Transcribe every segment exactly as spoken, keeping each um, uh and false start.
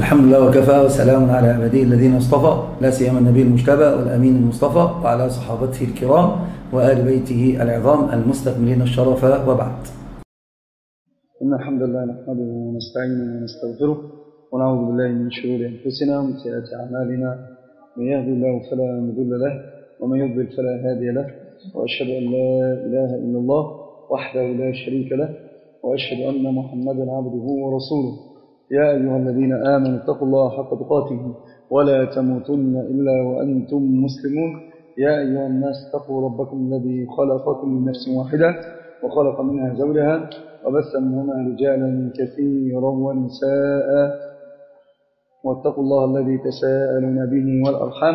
الحمد لله وكفى وسلام على عباده الذين اصطفى، لا سيما النبي المجتبى والأمين المصطفى وعلى صحابته الكرام وآل بيته العظام المستكملين الشرف، وبعد. إن الحمد لله نحمده ونستعينه ونستغفره ونعوذ بالله من شرور أنفسنا ومن سيئات أعمالنا، من يهدي الله فلا مضل له ومن يضلل فلا هادي له، وأشهد أن لا إله إلا الله وحده لا شريك له، وأشهد أن محمدا عبده ورسوله. يا أيها الذين آمنوا اتقوا الله حق تقاته ولا تموتن إلا وأنتم مسلمون. يا أيها الناس اتقوا ربكم الذي خلقكم من نفس واحدة وخلق منها زوجها وبث منهما رجالا كثيرا ونساء، واتقوا الله الذي تساءلون به والأرحام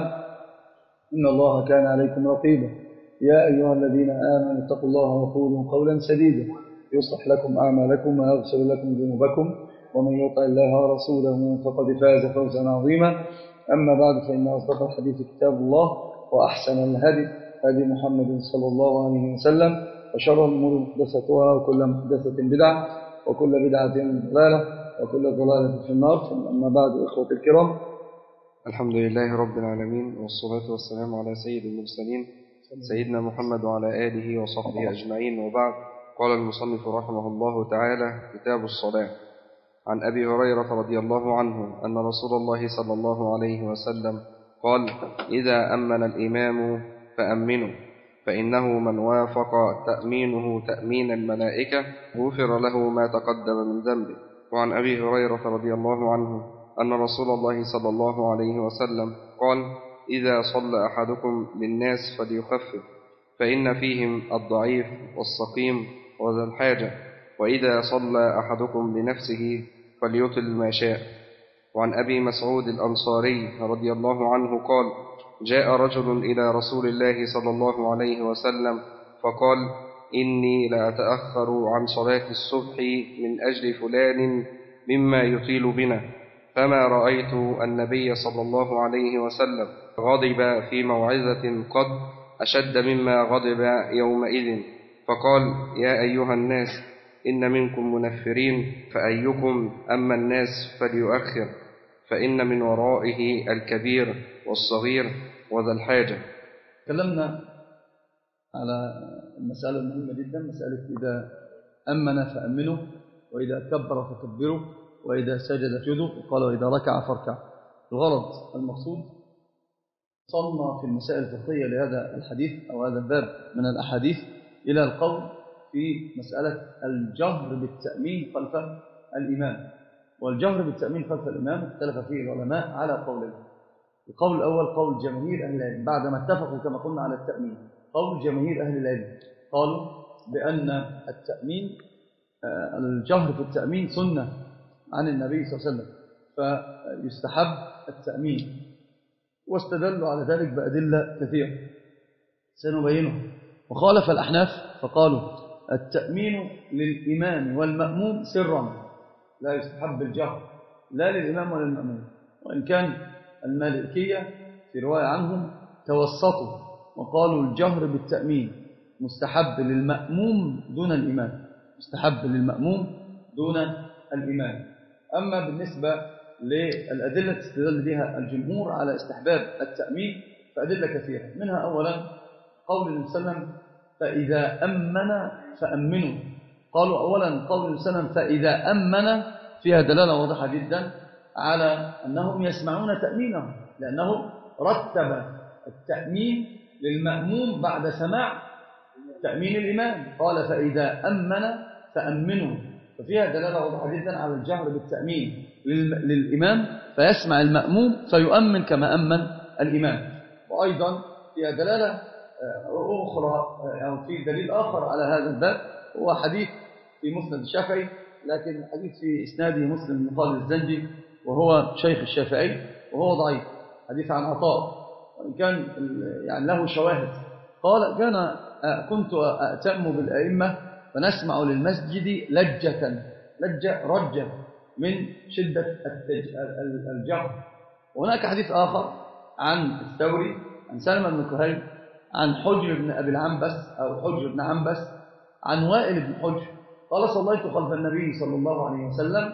إن الله كان عليكم رقيبا. يا أيها الذين آمنوا اتقوا الله وقولوا قولا سديدا يصلح لكم أعمالكم ويغفر لكم ذنوبكم، ومن يطع الله ورسوله فقد فاز فوزا عظيما. أما بعد، فإن أصدق الحديث كتاب الله، وأحسن الهدي هدي محمد صلى الله عليه وسلم، وشر الأمور محدثاتها وكل محدثة بدعة وكل بدعة ضلالة وكل ضلالة في النار. أما بعد، إخوة الكرام، الحمد لله رب العالمين، والصلاة والسلام على سيد المرسلين سيدنا محمد وعلى آله وصحبه أجمعين، وبعد. قال المصنف رحمه الله تعالى: كتاب الصلاة. عن أبي هريرة رضي الله عنه أن رسول الله صلى الله عليه وسلم قال: إذا أمن الإمام فأمنوا، فإنه من وافق تأمينه تأمين الملائكة غفر له ما تقدم من ذنبه. وعن أبي هريرة رضي الله عنه أن رسول الله صلى الله عليه وسلم قال: إذا صلى أحدكم للناس فليخفف، فإن فيهم الضعيف والسقيم وذا الحاجة، وإذا صلى أحدكم لنفسه فليطل ما شاء. وعن أبي مسعود الأنصاري رضي الله عنه قال: جاء رجل إلى رسول الله صلى الله عليه وسلم فقال: إني لأتأخر عن صلاة الصبح من أجل فلان مما يطيل بنا، فما رأيت النبي صلى الله عليه وسلم غضب في موعظة قد أشد مما غضب يومئذ، فقال: يا أيها الناس، إن منكم منفرين، فأيكم أما الناس فليؤخر، فإن من ورائه الكبير والصغير وذا الحاجة. تكلمنا على المسألة المهمة جدا، مسألة إذا أمن فأمنوا، وإذا كبر فكبروا، وإذا سجد فسجدوا، وقال: وإذا ركع فاركع. الغرض المقصود وصلنا في المسائل الفقهية لهذا الحديث أو هذا الباب من الأحاديث إلى القول في مسألة الجهر بالتأمين خلف الإمام. والجهر بالتأمين خلف الإمام اختلف فيه العلماء على قولين. القول الأول قول جماهير أهل العلم بعدما اتفقوا كما قلنا على التأمين. قول جماهير أهل العلم قالوا بأن التأمين الجهر في التأمين سنة عن النبي صلى الله عليه وسلم، فيستحب التأمين، واستدلوا على ذلك بأدلة كثيرة سنبينها. وخالف الأحناف فقالوا التأمين للإمام والمأموم سرا، لا يستحب الجهر لا للإمام ولا للمأموم. وإن كان المالكية في رواية عنهم توسطوا وقالوا الجهر بالتأمين مستحب للمأموم دون الإمام، مستحب للمأموم دون الإمام. أما بالنسبة للأدلة استدل بها الجمهور على استحباب التأمين فأدلة كثيرة، منها أولا قول النبي صلى الله عليه وسلم: فإذا أمن فأمنوا. قالوا أولا قول النبي صلى الله عليه وسلم فإذا أمن فيها دلالة واضحة جدا على أنهم يسمعون تأمينه، لأنه رتب التأمين للمأموم بعد سماع تأمين الإمام، قال: فإذا أمن فأمنوا، ففيها دلالة واضحة جدا على الجهر بالتأمين للإمام فيسمع المأموم فيؤمن كما أمن الإمام. وأيضا فيها دلالة أخرى أو في دليل آخر على هذا الباب، هو حديث في مسند الشافعي، لكن حديث في إسناده مسلم بن خالد الزنجي وهو شيخ الشافعي وهو ضعيف، حديث عن عطاء، وإن كان يعني له شواهد. قال: كان كنت أأتم بالأئمة فنسمع للمسجد لجة لجة رجة من شدة الجهر. وهناك حديث آخر عن الثوري عن سلمة بن كهيل عن حجر بن أبي العنبس أو حجر بن عنبس عن وائل بن حجر قال: صليت خلف النبي صلى الله عليه وسلم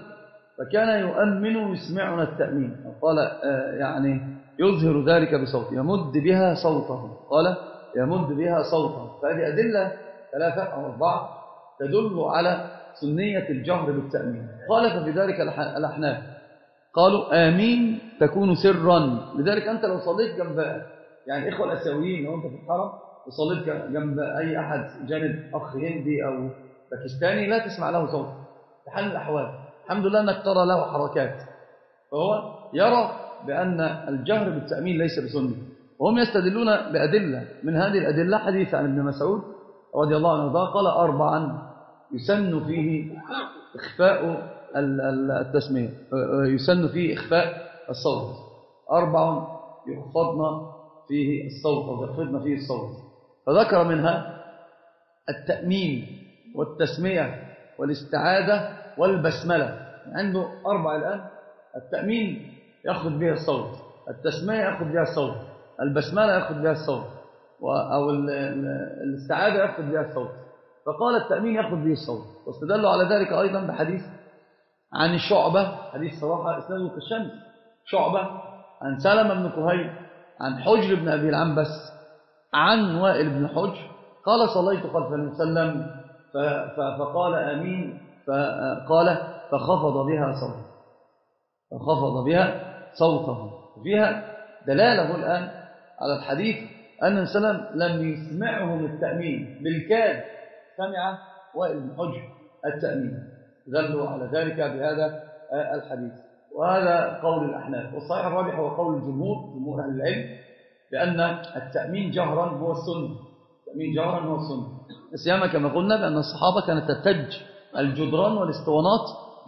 فكان يؤمن يسمعنا التأمين. قال يعني يظهر ذلك بصوته، يمد بها صوته، قال يمد بها صوته. فهذه أدلة ثلاثة أو أربعة تدل على سنية الجهر بالتأمين. خالف في ذلك الأحناف، قالوا آمين تكون سرا. لذلك أنت لو صليت جنب يعني إخوة الأسيويين، لو أنت في الحرم وصليت جنب أي أحد جانب أخ هندي أو باكستاني لا تسمع له صوت في حال الأحوال. الحمد لله أنك ترى له حركات. فهو يرى بأن الجهر بالتأمين ليس بسنة، وهم يستدلون بأدلة. من هذه الأدلة حديث عن ابن مسعود رضي الله عنه قال أربعا يسن فيه إخفاء التسمية، يسن فيه إخفاء الصوت. أربع يخفضن فيه الصوت ويخفضن فيه الصوت. فذكر منها التأمين والتسمية والاستعاذة والبسملة. عنده أربع الآن: التأمين يأخذ بها الصوت، التسمية يأخذ بها الصوت، البسملة يأخذ بها الصوت، أو الاستعاذة يأخذ بها الصوت. فقال التأمين يأخذ به الصوت. واستدلوا على ذلك أيضا بحديث عن الشعبة، حديث صراحة إسناده كالشمس، شعبة عن سلمة بن كهيل عن حجر بن أبي العنبس عن وائل بن حجر قال صليت خلف النبي صلى الله عليه وسلم فقال آمين، فقال فخفض بها صوته، فخفض بها صوته. فيها دلالة الآن على الحديث أن النبي صلى الله عليه وسلم لم يسمعهم التأمين، بالكاد سمع وائل بن حجر التأمين. دلوا على ذلك بهذا الحديث. وهذا قول الأحناف، والصحيح الراجح هو قول الجمهور، جمهور أهل العلم، بأن التأمين جهرا هو السنة. التأمين جهرا هو السنة، سيما كما قلنا بأن الصحابة كانت تتج الجدران والاسطوانات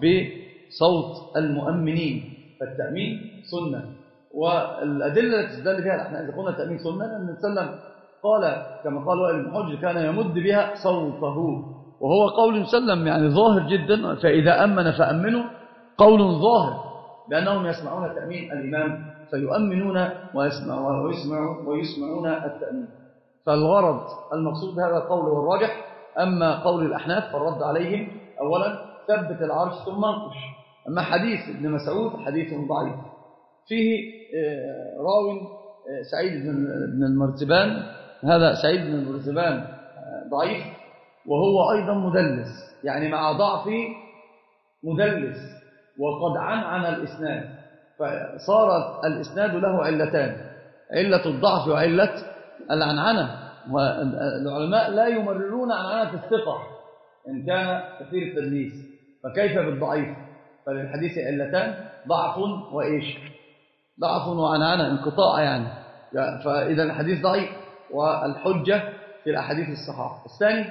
بصوت المؤمنين، فالتأمين سنة. والأدلة التي تدل بها الأحناف إذا قلنا التأمين سنة أن النبي صلى الله عليه وسلم قال كما قال وائل بن حجر كان يمد بها صوته، وهو قول سلم يعني ظاهر جدا. فإذا أمن فأمنوا قول ظاهر بأنهم يسمعون تأمين الإمام فيؤمنون ويسمعون, ويسمعون, ويسمعون التأمين. فالغرض المقصود هذا القول والراجح. أما قول الأحناف فالرد عليهم أولا ثبت العرش ثم انقش. أما حديث ابن مسعود حديث ضعيف فيه راو سعيد بن المرزبان، هذا سعيد بن المرزبان ضعيف، وهو أيضا مدلس، يعني مع ضعفه مدلس وقد عنعن الإسناد، فصارت الإسناد له علتان: علة الضعف وعلة العنعنة. والعلماء لا يمررون عنعنة الثقة إن كان كثير التدليس، فكيف بالضعيف؟ فللحديث علتان: ضعف وإيش؟ ضعف وعنعنة، انقطاع يعني. فإذا الحديث ضعيف، والحجة في الأحاديث الصحاح. الثاني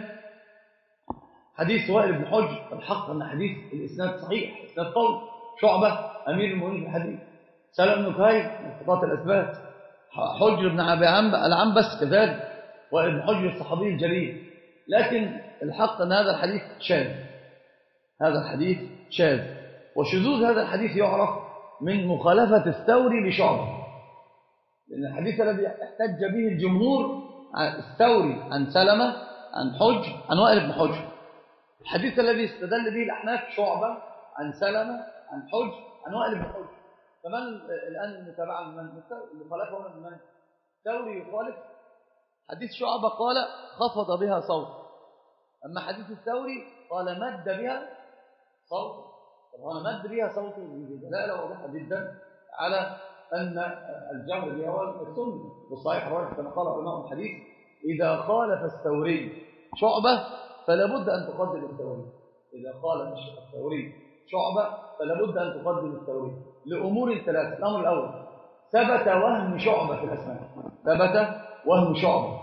حديث وائل بن حجر، الحق أن حديث الإسناد صحيح، إسناد قول شعبة أمير المؤمنين في الحديث، سلم بن كهيل انقطاع الأثبات، حجر بن أبي العنبس كذلك، وائل بن حجر الصحابي الجليل. لكن الحق أن هذا الحديث شاذ، هذا الحديث شاذ. وشذوذ هذا الحديث يعرف من مخالفة الثوري لشعبة، لأن الحديث الذي احتج به الجمهور عن الثوري عن سلمة عن حجر عن وائل بن حجر. الحديث الذي استدل به الأحناف شعبة عن سلمة عن حجر عن وائل بن حجر. فمن الآن متابعا من مخالفه من الثوري يخالف حديث شعبة قال خفض بها صوت، أما حديث الثوري قال مد بها صوت. طبعا مد بها صوت دلالة واضحة جدا على أن الجهر بها هو السنة. والصحيح الراجح كما قال علماء الحديث إذا خالف الثوري شعبة فلا بد أن تقدم الثوري. إذا خالف الثوري شعبة فلا بد أن تقدم الثوري لأمور ثلاثة. الأمر الأول ثبت وهم شعبة في الأسماء، ثبت وهم شعبة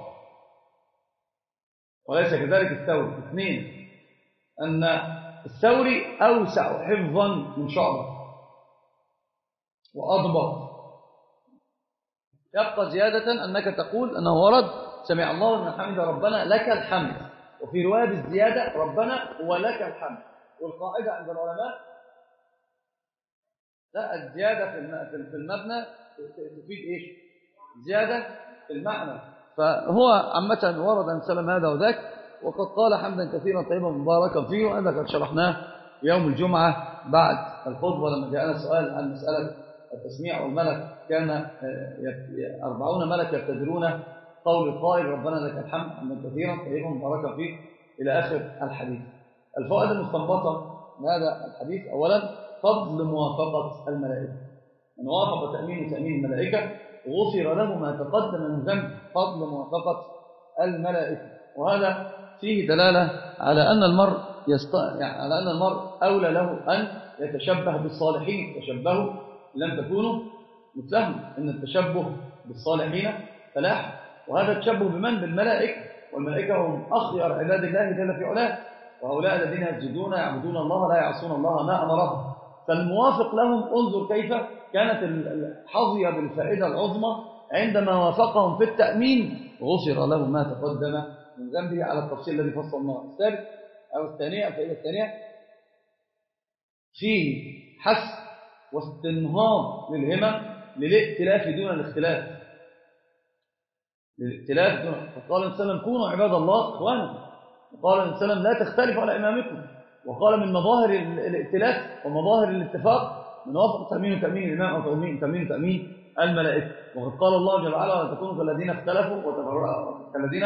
وليس كذلك الثوري. اثنين أن الثوري أوسع حفظا من شعبة وأضبط. يبقى زيادة أنك تقول أنه ورد سمع الله من حمد ربنا لك الحمد، وفي رواية بالزيادة ربنا ولك الحمد. والقاعدة عند العلماء لا، الزيادة في المبنى تفيد إيش؟ زيادة في المعنى. فهو عامة ورد أن سلم هذا وذاك، وقد قال حمدا كثيرا طيبا مباركا فيه، وهذا قد شرحناه يوم الجمعة بعد الخطبة لما جاءنا سؤال عن مسألة التسميع والملك، كان أربعون ملك يبتدرون قول القائل ربنا لك الحمد حمدا كثيرا طيبا مباركا فيه إلى آخر الحديث. الفوائد المستنبطة من هذا الحديث: أولا فضل موافقة الملائكة، من وافق تأمين تأمين الملائكة غفر له ما تقدم من ذنب، فضل موافقة الملائكة. وهذا فيه دلالة على أن المرء يست... يعني على أن المرء أولى له أن يتشبه بالصالحين. تشبهوا لم تكونوا مثلهم، إن التشبه بالصالحين فلاح. وهذا التشبه بمن؟ بالملائكة، والملائكة هم أخير عباد الله جل في علاه، وهؤلاء الذين يسجدون يعبدون الله لا يعصون الله ما أمرهم. فالموافق لهم انظر كيف كانت الحظية بالفائدة العظمى عندما وافقهم في التأمين غفر له ما تقدم من ذنبه على التفصيل الذي فصلناه. الثالث أو الثانية الفائدة الثانية فيه حث واستنهاض للهمم للائتلاف دون الاختلاف، للائتلاف دون. فقال النبي صلى الله عليه وسلم كونوا عباد الله اخوانا، وقال النبي صلى الله عليه وسلم لا تختلفوا على إمامكم، وقال من مظاهر الائتلاف ومظاهر الاتفاق من وافق تأمين تأمين الإمام أو تأمين تأمين تأمين الملائكة. وقد قال الله جل وعلا ولا تكونوا كالذين اختلفوا وتفرقوا كالذين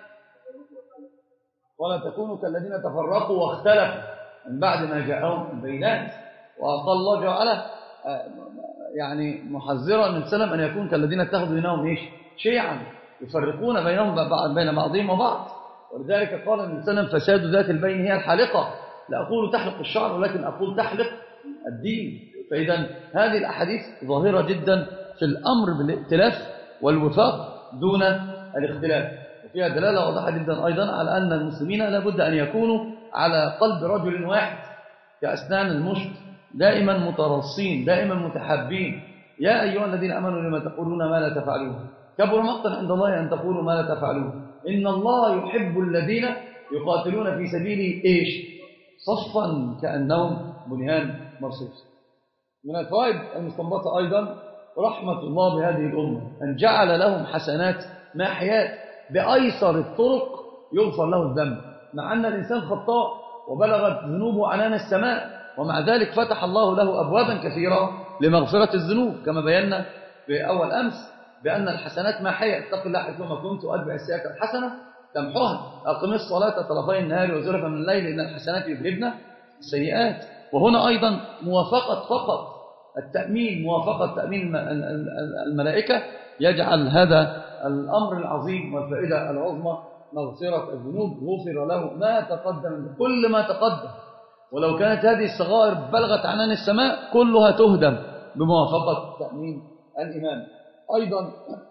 ولا تكونوا كالذين تفرقوا واختلفوا من بعد ما جاءهم البينات. وقال الله جل وعلا يعني محذرا من سلم أن يكون كالذين اتخذوا دينهم ايش شيعا يفرقون بينهم بين بعضهم وبعض. ولذلك قال النبي صلى الله عليه وسلم فساد ذات البين هي الحالقة، لا أقول تحلق الشعر ولكن أقول تحلق الدين. فإذا هذه الأحاديث ظاهرة جدا في الأمر بالائتلاف والوفاق دون الاختلاف، وفيها دلالة واضحة جدا أيضا على أن المسلمين لابد أن يكونوا على قلب رجل واحد كأسنان المشط، دائما مترصين دائما متحابين. يا أيها الذين آمنوا لما تقولون ما لا تفعلون كبر مقتا عند الله أن تقولوا ما لا تفعلون إن الله يحب الذين يقاتلون في سبيله إيش صفا كأنهم بنيان مرصوص. من الفوائد المستنبطة أيضا رحمة الله بهذه الأمة أن جعل لهم حسنات ماحيات بأيسر الطرق يغفر له الذنب، مع أن الإنسان خطاء وبلغت ذنوبه عنان السماء، ومع ذلك فتح الله له أبوابا كثيرة لمغفرة الذنوب، كما بينا في أول أمس بأن الحسنات ماحية. اتق الله حيثما كنت وأتبع السيئة الحسنة تمحوها، أقم الصلاة طرفي النهار وزلفا من الليل إن الحسنات يذهبن السيئات. وهنا أيضا موافقة فقط التأمين، موافقة تأمين الملائكة يجعل هذا الأمر العظيم والفائدة العظمى مغفرة الذنوب، غفر له ما تقدم كل ما تقدم. ولو كانت هذه الصغائر بلغت عنان السماء كلها تهدم بموافقة تأمين الإمام. أيضا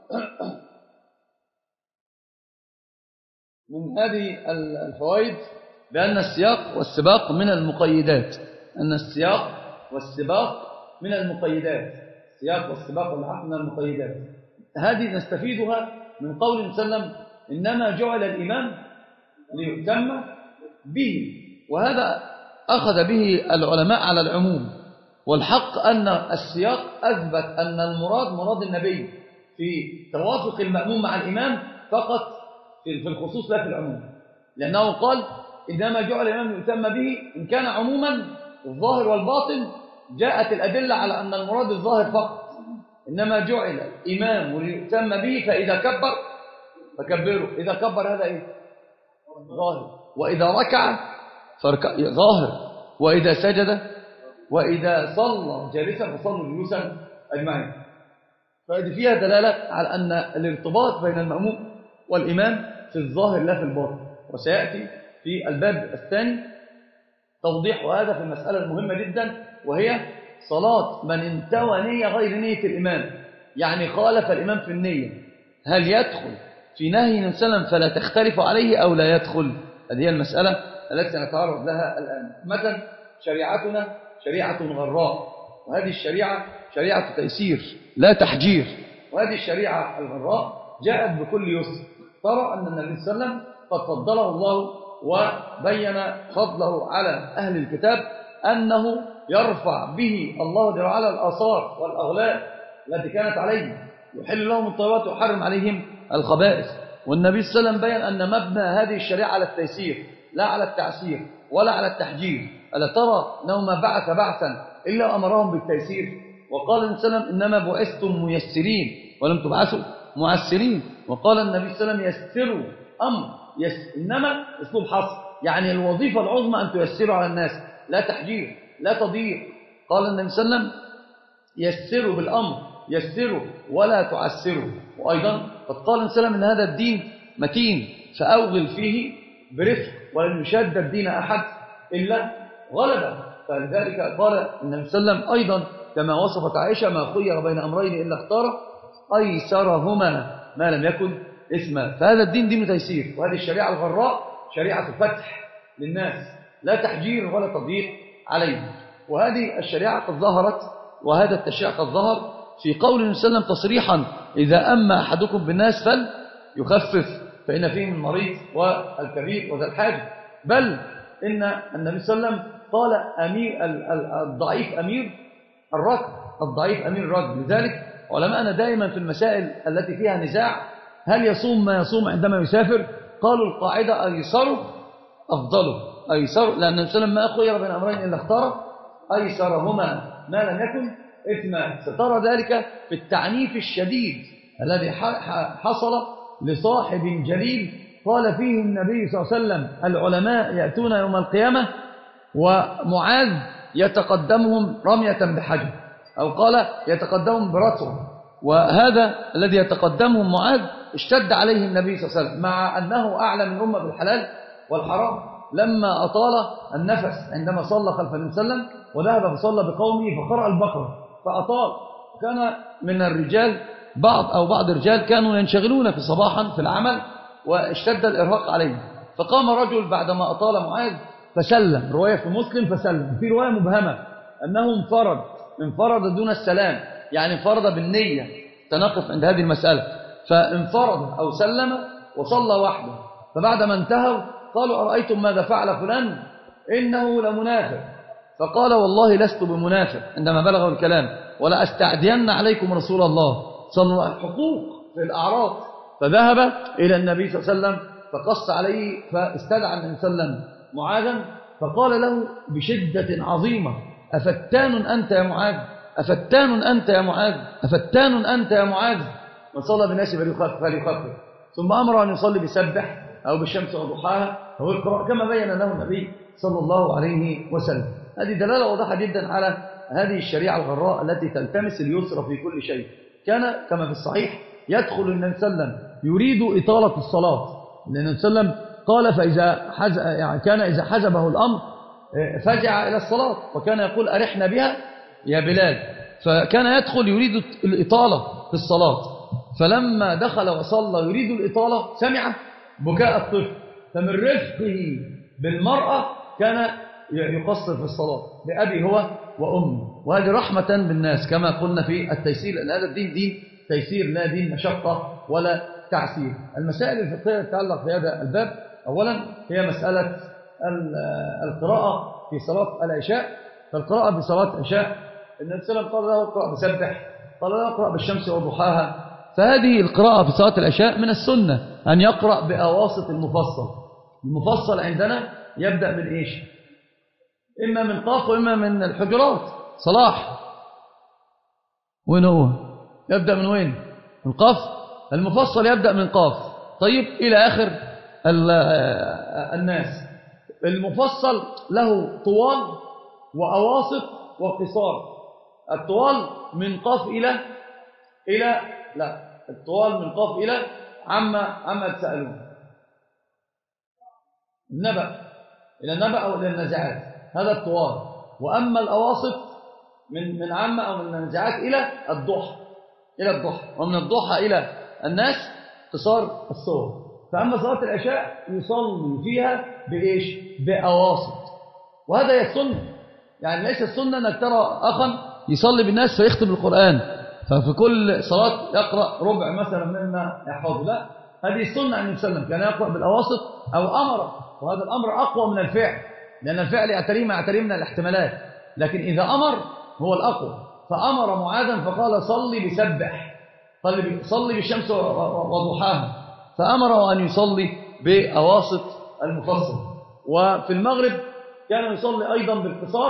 من هذه الفوائد بأن السياق والسباق من المقيدات، أن السياق والسباق من المقيدات، السياق والسباق والحق من المقيدات. هذه نستفيدها من قول النبي صلى الله عليه وسلم إنما جعل الإمام ليؤتم به، وهذا أخذ به العلماء على العموم، والحق أن السياق أثبت أن المراد مراد النبي في توافق المأموم مع الإمام فقط في الخصوص لا في العموم، لأنه قال إنما جعل الإمام ليؤتم به. إن كان عموما الظاهر والباطن جاءت الأدلة على أن المراد الظاهر فقط، إنما جعل الإمام ليؤتم به، فإذا كبر فكبروا، إذا كبر هذا إيه ظاهر، وإذا ركع ظاهر، وإذا سجد وإذا صلى جالسا فصلوا جلوسا أجمعين. فهذه فيها دلالة على أن الارتباط بين المأموم والإمام في الظاهر لا في الباطن، وسيأتي في الباب الثاني توضيح هذا في المسألة المهمة جدا، وهي صلاة من انتوى نية غير نية الإمام، يعني خالف الإمام في النية، هل يدخل في نهي النبي صلى الله عليه وسلم فلا تختلف عليه أو لا يدخل؟ هذه هي المسألة التي سنتعرض لها الآن. مثلا شريعتنا شريعة غراء، وهذه الشريعة شريعة تيسير لا تحجير، وهذه الشريعة الغراء جاءت بكل يسر. ترى أن النبي صلى الله عليه وسلم قد فضله الله وبين فضله على أهل الكتاب أنه يرفع به الله جل وعلا الآثار والأغلال التي كانت عليهم، يحل لهم الطيبات ويحرم عليهم الخبائث. والنبي صلى الله عليه وسلم بين أن مبنى هذه الشريعة على التيسير لا على التعسير ولا على التحجير. ألا ترى أنه ما بعث بعثا إلا أمرهم بالتيسير. وقال النبي صلى الله عليه وسلم إنما بعثتم ميسرين ولم تبعثوا معسرين. وقال النبي صلى الله عليه وسلم يسروا أمر يس إنما أسلوب حصر، يعني الوظيفة العظمى أن تيسروا على الناس، لا تحجير لا تضييق. قال النبي صلى الله عليه وسلم يسروا بالأمر، يسروا ولا تعسروا. وأيضا قد قال النبي صلى الله عليه وسلم إن هذا الدين متين فأوغل فيه برفق ولن يشد الدين أحد إلا غلبه. فلذلك قال النبي صلى الله عليه وسلم أيضا كما وصفت عائشة ما خير بين أمرين إلا اختار أيسرهما ما لم يكن إثما. فهذا الدين دين تيسير، وهذه الشريعة الغراء شريعة فتح للناس لا تحجير ولا تضييق عليهم. وهذه الشريعة قد ظهرت وهذا التشريع قد ظهر في قول النبي صلى الله عليه وسلم تصريحا إذا أما أحدكم بالناس فليخفف فإن فيهم المريض والكبير وذا الحاجة. بل إن النبي صلى الله عليه وسلم قال أمير الضعيف أمير الركب، الضعيف أمير الركب. لذلك علماءنا دائما في المسائل التي فيها نزاع هل يصوم ما يصوم عندما يسافر، قالوا القاعدة أيسر أفضله، أيسر، لأن النبي صلى الله عليه وسلم ما خير بين أمرين إلا اختار أيسرهما ما لم يكن إثما. سترى ذلك في التعنيف الشديد الذي حصل لصاحب جليل قال فيه النبي صلى الله عليه وسلم العلماء يأتون يوم القيامة ومعاذ يتقدمهم رمية بحجر، أو قال يتقدمهم برطوة. وهذا الذي يتقدمهم معاذ اشتد عليه النبي صلى الله عليه وسلم مع أنه أعلم من الأمة بالحلال والحرام، لما أطال النفس عندما صلى خلف النبي صلى الله عليه وسلم وذهب فصلى بقومه فقرأ البقرة فأطال. كان من الرجال بعض أو بعض الرجال كانوا ينشغلون في صباحا في العمل واشتد الإرهاق عليهم، فقام رجل بعدما أطال معاذ فسلم، رواية في مسلم فسلم، في رواية مبهمة أنه انفرد انفرد دون السلام، يعني انفرد بالنية، تنقف عند هذه المسألة، فانفرد أو سلم وصلى وحده. فبعدما انتهوا قالوا أرأيتم ماذا فعل فلان إنه لمنافق، فقال والله لست بمنافق عندما بلغوا الكلام، ولا أستعدين عليكم رسول الله صلى الله عليه وسلم، حقوق في الأعراض. فذهب إلى النبي صلى الله عليه وسلم فقص عليه، فاستدعى النبي صلى الله عليه وسلم معاذا فقال له بشدة عظيمة أفتان أنت يا معاذ، أفتان أنت يا معاذ، أفتان أنت يا معاذ، من صلى بالناس فليخفف. ثم أمر أن يصلي بسبح أو بالشمس وضحاها أو القراءة كما بين له النبي صلى الله عليه وسلم. هذه دلالة واضحة جدا على هذه الشريعة الغراء التي تلتمس اليسر في كل شيء. كان كما في الصحيح يدخل النبي صلى الله عليه وسلم يريد إطالة الصلاة، لأن النبي صلى الله عليه وسلم قال فإذا حز... يعني كان إذا حزبه الأمر فزع إلى الصلاة وكان يقول أرحنا بها يا بلال، فكان يدخل يريد الإطالة في الصلاة. فلما دخل وصلى يريد الإطالة سمع بكاء الطفل، فمن رفقه بالمرأة كان يقصر في الصلاة بأبي هو وأمي. وهذه رحمة بالناس كما قلنا في التيسير، لأن هذا الدين دين تيسير لا دين مشقة ولا تعسير. المسائل الفقهية تتعلق بهذا الباب أولا هي مسألة القراءة في صلاة العشاء. فالقراءة في صلاة العشاء النبي صلى الله عليه وسلم قال له اقرأ بسبح، قال له اقرأ بالشمس وضحاها. فهذه القراءة في صلاة العشاء من السنة أن يقرأ بأواسط المفصل. المفصل عندنا يبدأ من إيش؟ إما من قاف وإما من الحجرات. صلاح وين هو؟ يبدأ من وين؟ من قاف. المفصل يبدأ من قاف طيب إلى آخر الناس. المفصل له طوال وأواسط وقصار. الطوال من قاف إلى إلى لا الطوال من قاف إلى عما عما تسألون النبأ، إلى النبأ أو إلى النزعات، هذا الطوال. وأما الأواسط من من عامة أو من النزعات إلى الضحى، إلى الضحى، ومن الضحى إلى الناس قصار الصور. فأما صلاة العشاء يصلي فيها بإيش؟ بأواسط. وهذا هي السنة، يعني ليس السنة أنك ترى أخا يصلي بالناس فيختم القرآن ففي كل صلاة يقرأ ربع مثلا مما يحفظه، لا، هذه السنة عن النبي صلى الله عليه وسلم كان يقرأ بالأواسط أو أمر. وهذا الأمر أقوى من الفعل، لأن الفعل يعتري ما يعتري من الاحتمالات، لكن إذا أمر هو الأقوى. فأمر معاذا فقال صلي بسبح، صلي بالشمس وضحاها، فأمره أن يصلي بأواسط المفصل. وفي المغرب كان يصلي أيضا بالقصار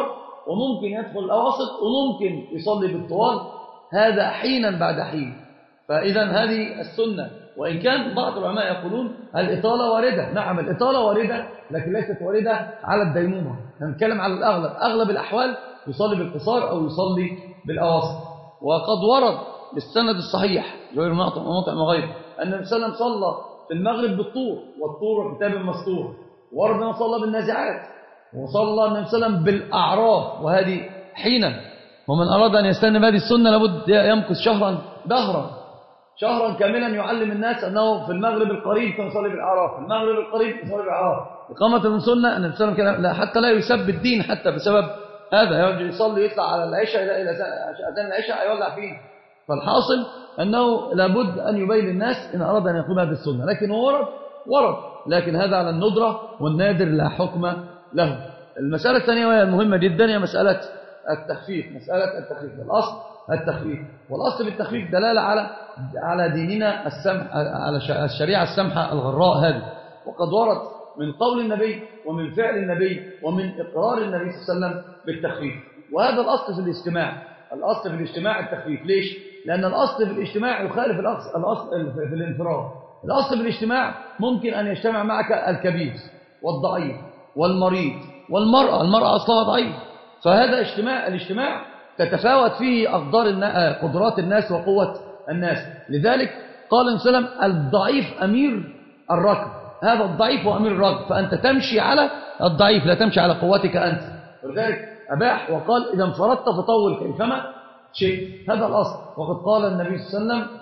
وممكن يدخل الأواسط وممكن يصلي بالطوال، هذا حينا بعد حين. فإذا هذه السنة، وإن كان بعض العلماء يقولون الإطالة واردة. نعم الإطالة واردة، لكن ليست واردة على الديمومة. نتكلم على الأغلب، أغلب الأحوال يصلي بالقصار أو يصلي بالأواسط. وقد ورد بالسند الصحيح غير مطعم وغيره أن النبي صلى الله عليه وسلم صلى في المغرب بالطور، والطور كتاب مسطور. ورد أنه صلى بالنازعات، وصلى النبي صلى الله عليه وسلم بالأعراف، وهذه حينا. ومن أراد أن يستنى هذه السنة لابد يمكث شهرا دهرا، شهرا كاملا يعلم الناس أنه في المغرب القريب كان يصلي بالأعراف، في المغرب القريب يصلي بالأعراف. إقامة من سنة أن النبي صلى الله عليه وسلم حتى لا يسب الدين حتى بسبب هذا، يرجع يصلي يطلع على العشاء إلى أذان العشاء يولع فيه. فالحاصل أنه لابد أن يبين للناس إن أراد أن يقوم هذه السنة، لكن هو ورد ورد لكن هذا على الندرة، والنادر لا حكم له. المسألة الثانية وهي المهمة جدا هي مسألة التخفيف. مسألة التخفيف الأصل التخفيف، والأصل بالتخفيف دلالة على على ديننا السمح، على الشريعة السمحة الغراء هذه. وقد ورد من قول النبي ومن فعل النبي ومن إقرار النبي صلى الله عليه وسلم بالتخفيف. وهذا الأصل في الاجتماع، الأصل في الاجتماع التخفيف. ليش؟ لأن الأصل في الاجتماع يخالف الأصل, الأصل في الانفراد. الأصل في الاجتماع ممكن أن يجتمع معك الكبير والضعيف والمريض والمرأة، المرأة أصلها ضعيف، فهذا اجتماع، الاجتماع تتفاوت فيه أقدار الناس، قدرات الناس وقوة الناس. لذلك قال النبي صلى الله عليه وسلم الضعيف أمير الركب، هذا الضعيف هو أمير الركب، فأنت تمشي على الضعيف لا تمشي على قوتك أنت. ولذلك أباح وقال إذا انفردت فطول كيفما شيء، هذا الأصل. وقد قال النبي صلى الله عليه وسلم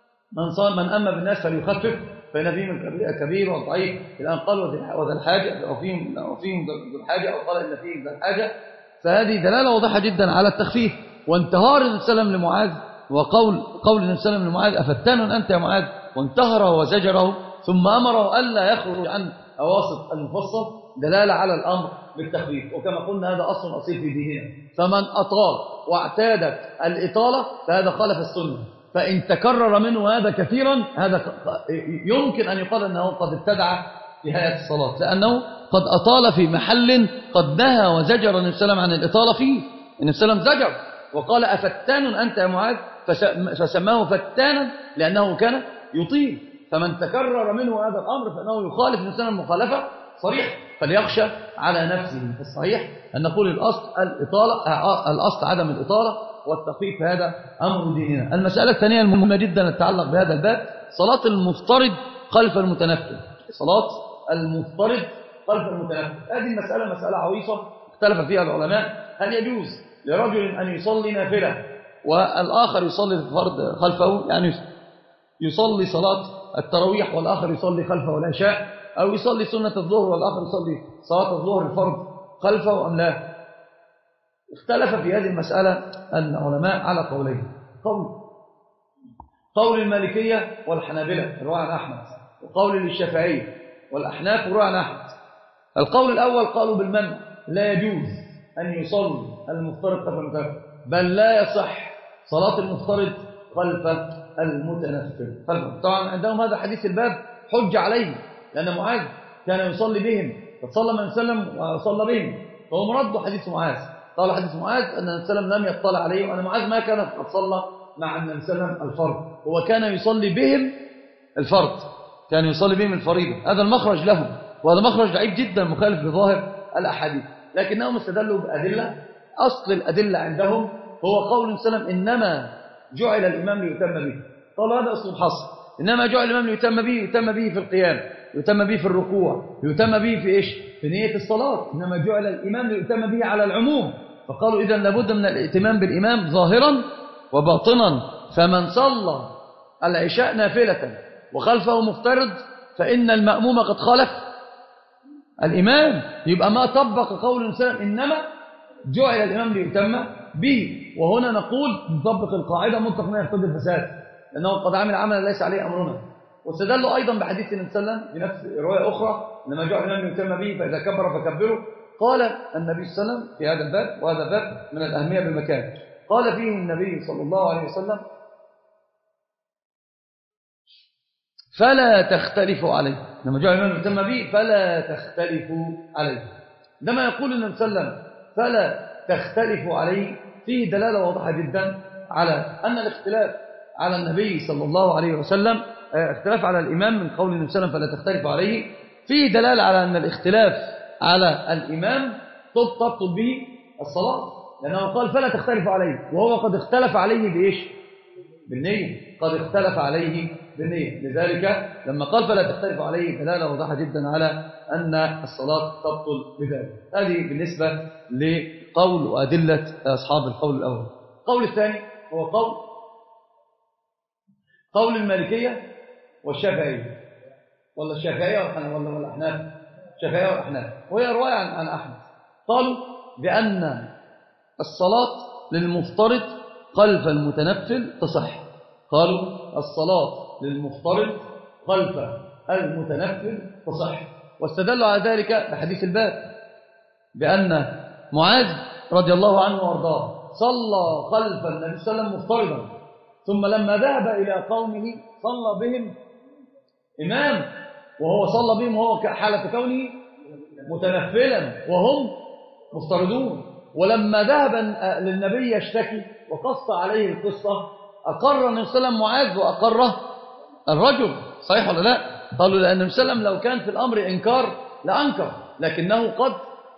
من صار من أما بالناس فليخفف فإن فيهم الكبير والضعيف، الآن قال وذا الحاجة، وفيهم وفيهم ذو الحاجة، أو قال إن فيهم ذا الحاجة. فهذه دلالة واضحة جدا على التخفيف. وانتهار النبي صلى الله عليه وسلم لمعاذ، وقول قول النبي صلى الله عليه وسلم لمعاذ أفتان أنت يا معاذ، وانتهره وزجره ثم أمره ألا يخرج عن أواسط المفصل، دلالة على الأمر بالتخفيف. وكما قلنا هذا أصل أصيل في ديننا، فمن أطال واعتادت الإطالة فهذا خالف السنة. فإن تكرر منه هذا كثيرا هذا يمكن أن يقال أنه قد ابتدع في هيئة الصلاة، لأنه قد أطال في محل قد نهى وزجر النبي صلى الله عليه وسلم عن الإطالة فيه. النبي صلى الله عليه وسلم زجر وقال أفتان أنت يا معاذ، فسماه فتانا لأنه كان يطيل. فمن تكرر منه هذا الأمر فإنه يخالف النبي صلى الله عليه وسلم مخالفة صريحة، فليخشى على نفسه. الصحيح أن نقول الأصل الإطالة، الأصل عدم الإطالة، والتخفيف هذا أمر ديننا. المسألة الثانية المهمة جدا تتعلق بهذا الباب صلاة المفترض خلف المتنفل. صلاة المفترض خلف المتنفل هذه المسألة مسألة عويصة اختلف فيها العلماء. هل يجوز لرجل أن يصلي نافلة والآخر يصلي الفرض خلفه، يعني يصلي صلاة التراويح والآخر يصلي خلفه العشاء، أو يصلي سنة الظهر والآخر يصلي صلاة الظهر الفرض خلفه أم لا؟ اختلف في هذه المسألة العلماء على قولين. قول قول المالكية والحنابلة رواه عن أحمد، وقول للشافعية والأحناف رواه عن أحمد. القول الأول قالوا بالمنع، لا يجوز أن يصلي المفترض خلف المتنفل، بل لا يصح صلاة المفترض خلف المتنفل. طبعا عندهم هذا حديث الباب حج عليه، لأن معاذ كان يصلي بهم، فصلى من سلم وصلى بهم، فهو مرد حديث معاذ. قال حديث معاذ أن النبي صلى الله عليه وسلم لم يطلع عليه، وأن معاذ ما كان قد صلى مع النبي صلى الله عليه وسلم الفرض، هو كان يصلي بهم الفرض، كان يصلي بهم الفريضة. هذا المخرج لهم، وهذا مخرج ضعيف جدا مخالف لظاهر الأحاديث، لكنهم استدلوا بأدلة. أصل الأدلة عندهم هو قول النبي صلى الله عليه وسلم إنما جعل الإمام ليتم به. قالوا هذا أصل الحصر، إنما جعل الإمام ليتم به، يتم به في القيام، يتم به في الركوع، يتم به في إيش؟ في نية الصلاة. إنما جعل الإمام ليتم به على العموم. فقالوا إذن لابد من الائتمام بالإمام ظاهرا وباطنا. فمن صلى العشاء نافلة وخلفه مفترض فإن المأموم قد خالف الإمام، يبقى ما طبق قول الإنسان إنما جعل الإمام ليتم به. وهنا نقول نطبق القاعدة مطلق ما يقتضي الفساد، لأنه قد عمل عملا ليس عليه أمرنا. واستدلوا أيضا بحديث النبي صلى الله عليه وسلم في نفس رواية أخرى إنما جعل الإمام ليتم به فإذا كبر فكبروا. قال النبي صلى الله عليه وسلم في هذا الباب، وهذا الباب من الأهمية بالمكان، قال فيه النبي صلى الله عليه وسلم فلا تختلفوا عليه، لما جاء الإمام يتم به فلا تختلفوا عليه. لما يقول النبي صلى الله عليه وسلم فلا تختلف عليه فيه دلالة واضحة جدا على أن الاختلاف على النبي صلى الله عليه وسلم، اختلاف على الإمام من قول النبي صلى الله عليه وسلم فلا تختلف عليه، فيه دلالة على أن الاختلاف على الإمام تبطل به الصلاة، لأنه قال فلا تختلف عليه، وهو قد اختلف عليه بإيش؟ بالنية، قد اختلف عليه بالنية. لذلك لما قال فلا تختلف عليه دلالة واضحة جدا على أن الصلاة تبطل بذلك. هذه بالنسبة لقول وأدلة أصحاب القول الأول. القول الثاني هو قول قول المالكية والشافعية، ولا الشافعية ولا ولا الأحناف؟ الشافعية والأحناف، وهي رواية عن عن أحمد، قالوا بأن الصلاة للمفترض خلف المتنفل تصح. قالوا الصلاة للمفترض خلف المتنفل تصح، واستدلوا على ذلك بحديث الباب، بأن معاذ رضي الله عنه وارضاه صلى خلف النبي صلى الله عليه وسلم مفترضا، ثم لما ذهب إلى قومه صلى بهم إمام، وهو صلى بهم وهو حالة كونه متنفلا وهم مفترضون. ولما ذهب للنبي يشتكي وقص عليه القصة أقر النبي صلى الله عليه وسلم معاذ وأقره الرجل، صحيح ولا لا؟ قالوا لأن النبي صلى الله عليه وسلم لو كان في الأمر إنكار لأنكر، لكنه قد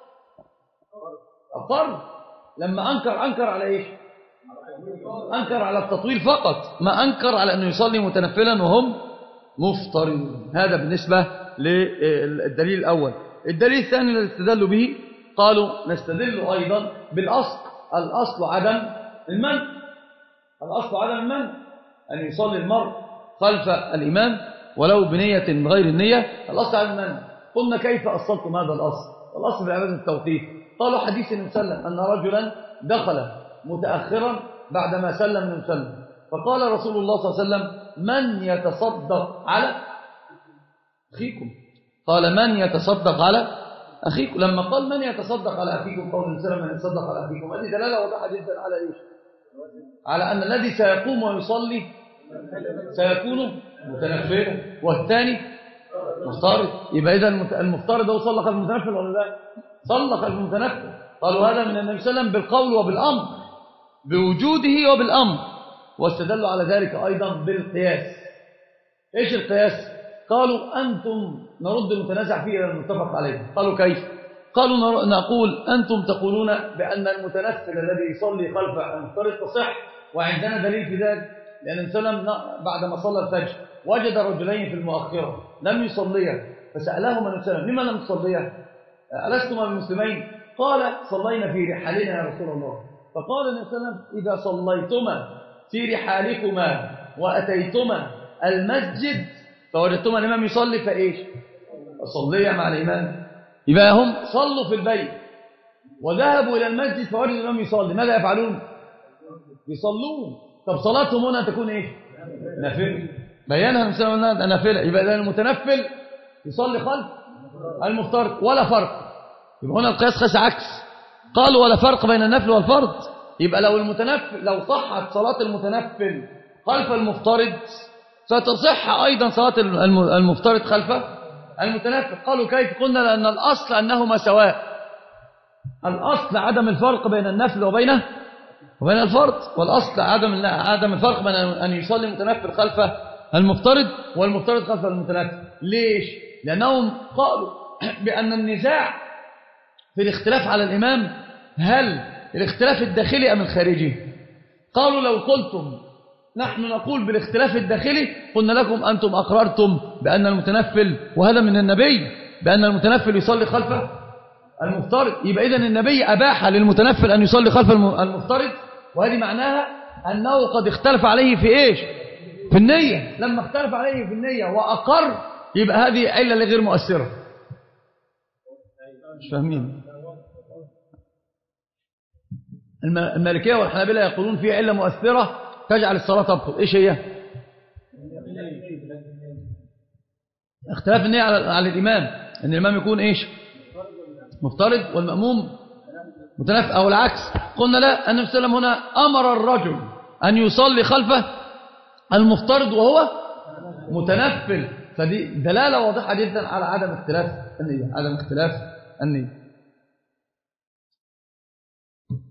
أقر. لما أنكر أنكر على إيش؟ أنكر على التطويل فقط، ما أنكر على أنه يصلي متنفلا وهم مفترضون. هذا بالنسبة للدليل الأول. الدليل الثاني الذي استدلوا به قالوا نستدل أيضا بالأصل، الأصل عدم المنع، الأصل عدم المنع أن يصلي المرء خلف الإمام ولو بنية غير النية، الأصل عدم المنع. قلنا كيف أصلتم هذا الأصل؟ الأصل بعبادة التوقيف. قالوا حديث النبي صلى الله عليه وسلم أن رجلا دخل متأخرا بعدما سلم النبي صلى الله عليه وسلم، فقال رسول الله صلى الله عليه وسلم من يتصدق على أخيكم؟ قال من يتصدق على أخيكم. لما قال من يتصدق على أخيكم قول النبي صلى الله عليه وسلم من يتصدق على أخيكم، هذه دلالة واضحة جدا على إيش؟ على أن الذي سيقوم ويصلي سيكون متنفلا والثاني مفترض. يبقى إذا المفترض هو صلى خلف المتنفل ولا لا؟ صلى خلف المتنفل. قالوا هذا من النبي صلى الله عليه وسلم بالقول وبالأمر، بوجوده وبالأمر. واستدلوا على ذلك أيضا بالقياس. إيش القياس؟ قالوا أنتم نرد المتنازع فيه إلى المتفق عليه. قالوا كيف؟ قالوا نقول أنتم تقولون بأن المتنفل الذي يصلي خلف المفترض تصح، وعندنا دليل في ذلك، لأن النبي صلى الله عليه وسلم بعدما صلى الفجر وجد رجلين في المؤخرة لم يصليا، فسألهما النبي صلى الله عليه وسلم لما لم تصليا؟ ألستما بالمسلمين؟ قال صلينا في رحالنا يا رسول الله. فقال النبي صلى الله عليه وسلم إذا صليتما في رحالكما وأتيتما المسجد فوجدتما الإمام يصلي فإيش؟ صليا مع الإمام. يبقى هم صلوا في البيت وذهبوا إلى المسجد فوجدوا الإمام يصلي، ماذا يفعلون؟ يصلون. طب صلاتهم هنا تكون إيش؟ نافلة. بيانها المسلم أنها نافلة. يبقى إذا المتنفل يصلي خلف المفترض ولا فرق. يبقى هنا القياس قياس عكس، قالوا ولا فرق بين النفل والفرض. يبقى لو المتنفل لو صحت صلاة المتنفل خلف المفترض فتصح أيضا صلاة المفترض خلف المتنفل. قالوا كيف؟ قلنا لأن الأصل أنهما سواء، الأصل عدم الفرق بين النفل وبين وبين الفرض، والأصل عدم عدم الفرق بين أن يصلي المتنفل خلف المفترض والمفترض خلف المتنفل. ليش؟ لأنهم قالوا بأن النزاع في الاختلاف على الإمام هل الاختلاف الداخلي أم الخارجي؟ قالوا لو قلتم نحن نقول بالاختلاف الداخلي قلنا لكم أنتم أقررتم بأن المتنفل، وهذا من النبي، بأن المتنفل يصلي خلف المفترض. يبقى إذن النبي أباح للمتنفل أن يصلي خلف المفترض، وهذه معناها أنه قد اختلف عليه في إيش؟ في النية. لما اختلف عليه في النية وأقر يبقى هذه علة غير مؤثرة. مش فاهمين؟ المالكية والحنابلة يقولون في علة مؤثرة تجعل الصلاة تبطل. إيش هي؟ اختلاف النية على, على الإمام، أن الإمام يكون إيش؟ مفترض والمأموم متنفل أو العكس. قلنا لا، النبي صلى الله عليه وسلم هنا أمر الرجل أن يصلي خلفه المفترض وهو متنفل، فدي دلالة واضحة جدا على عدم اختلاف النية، عدم اختلاف النية.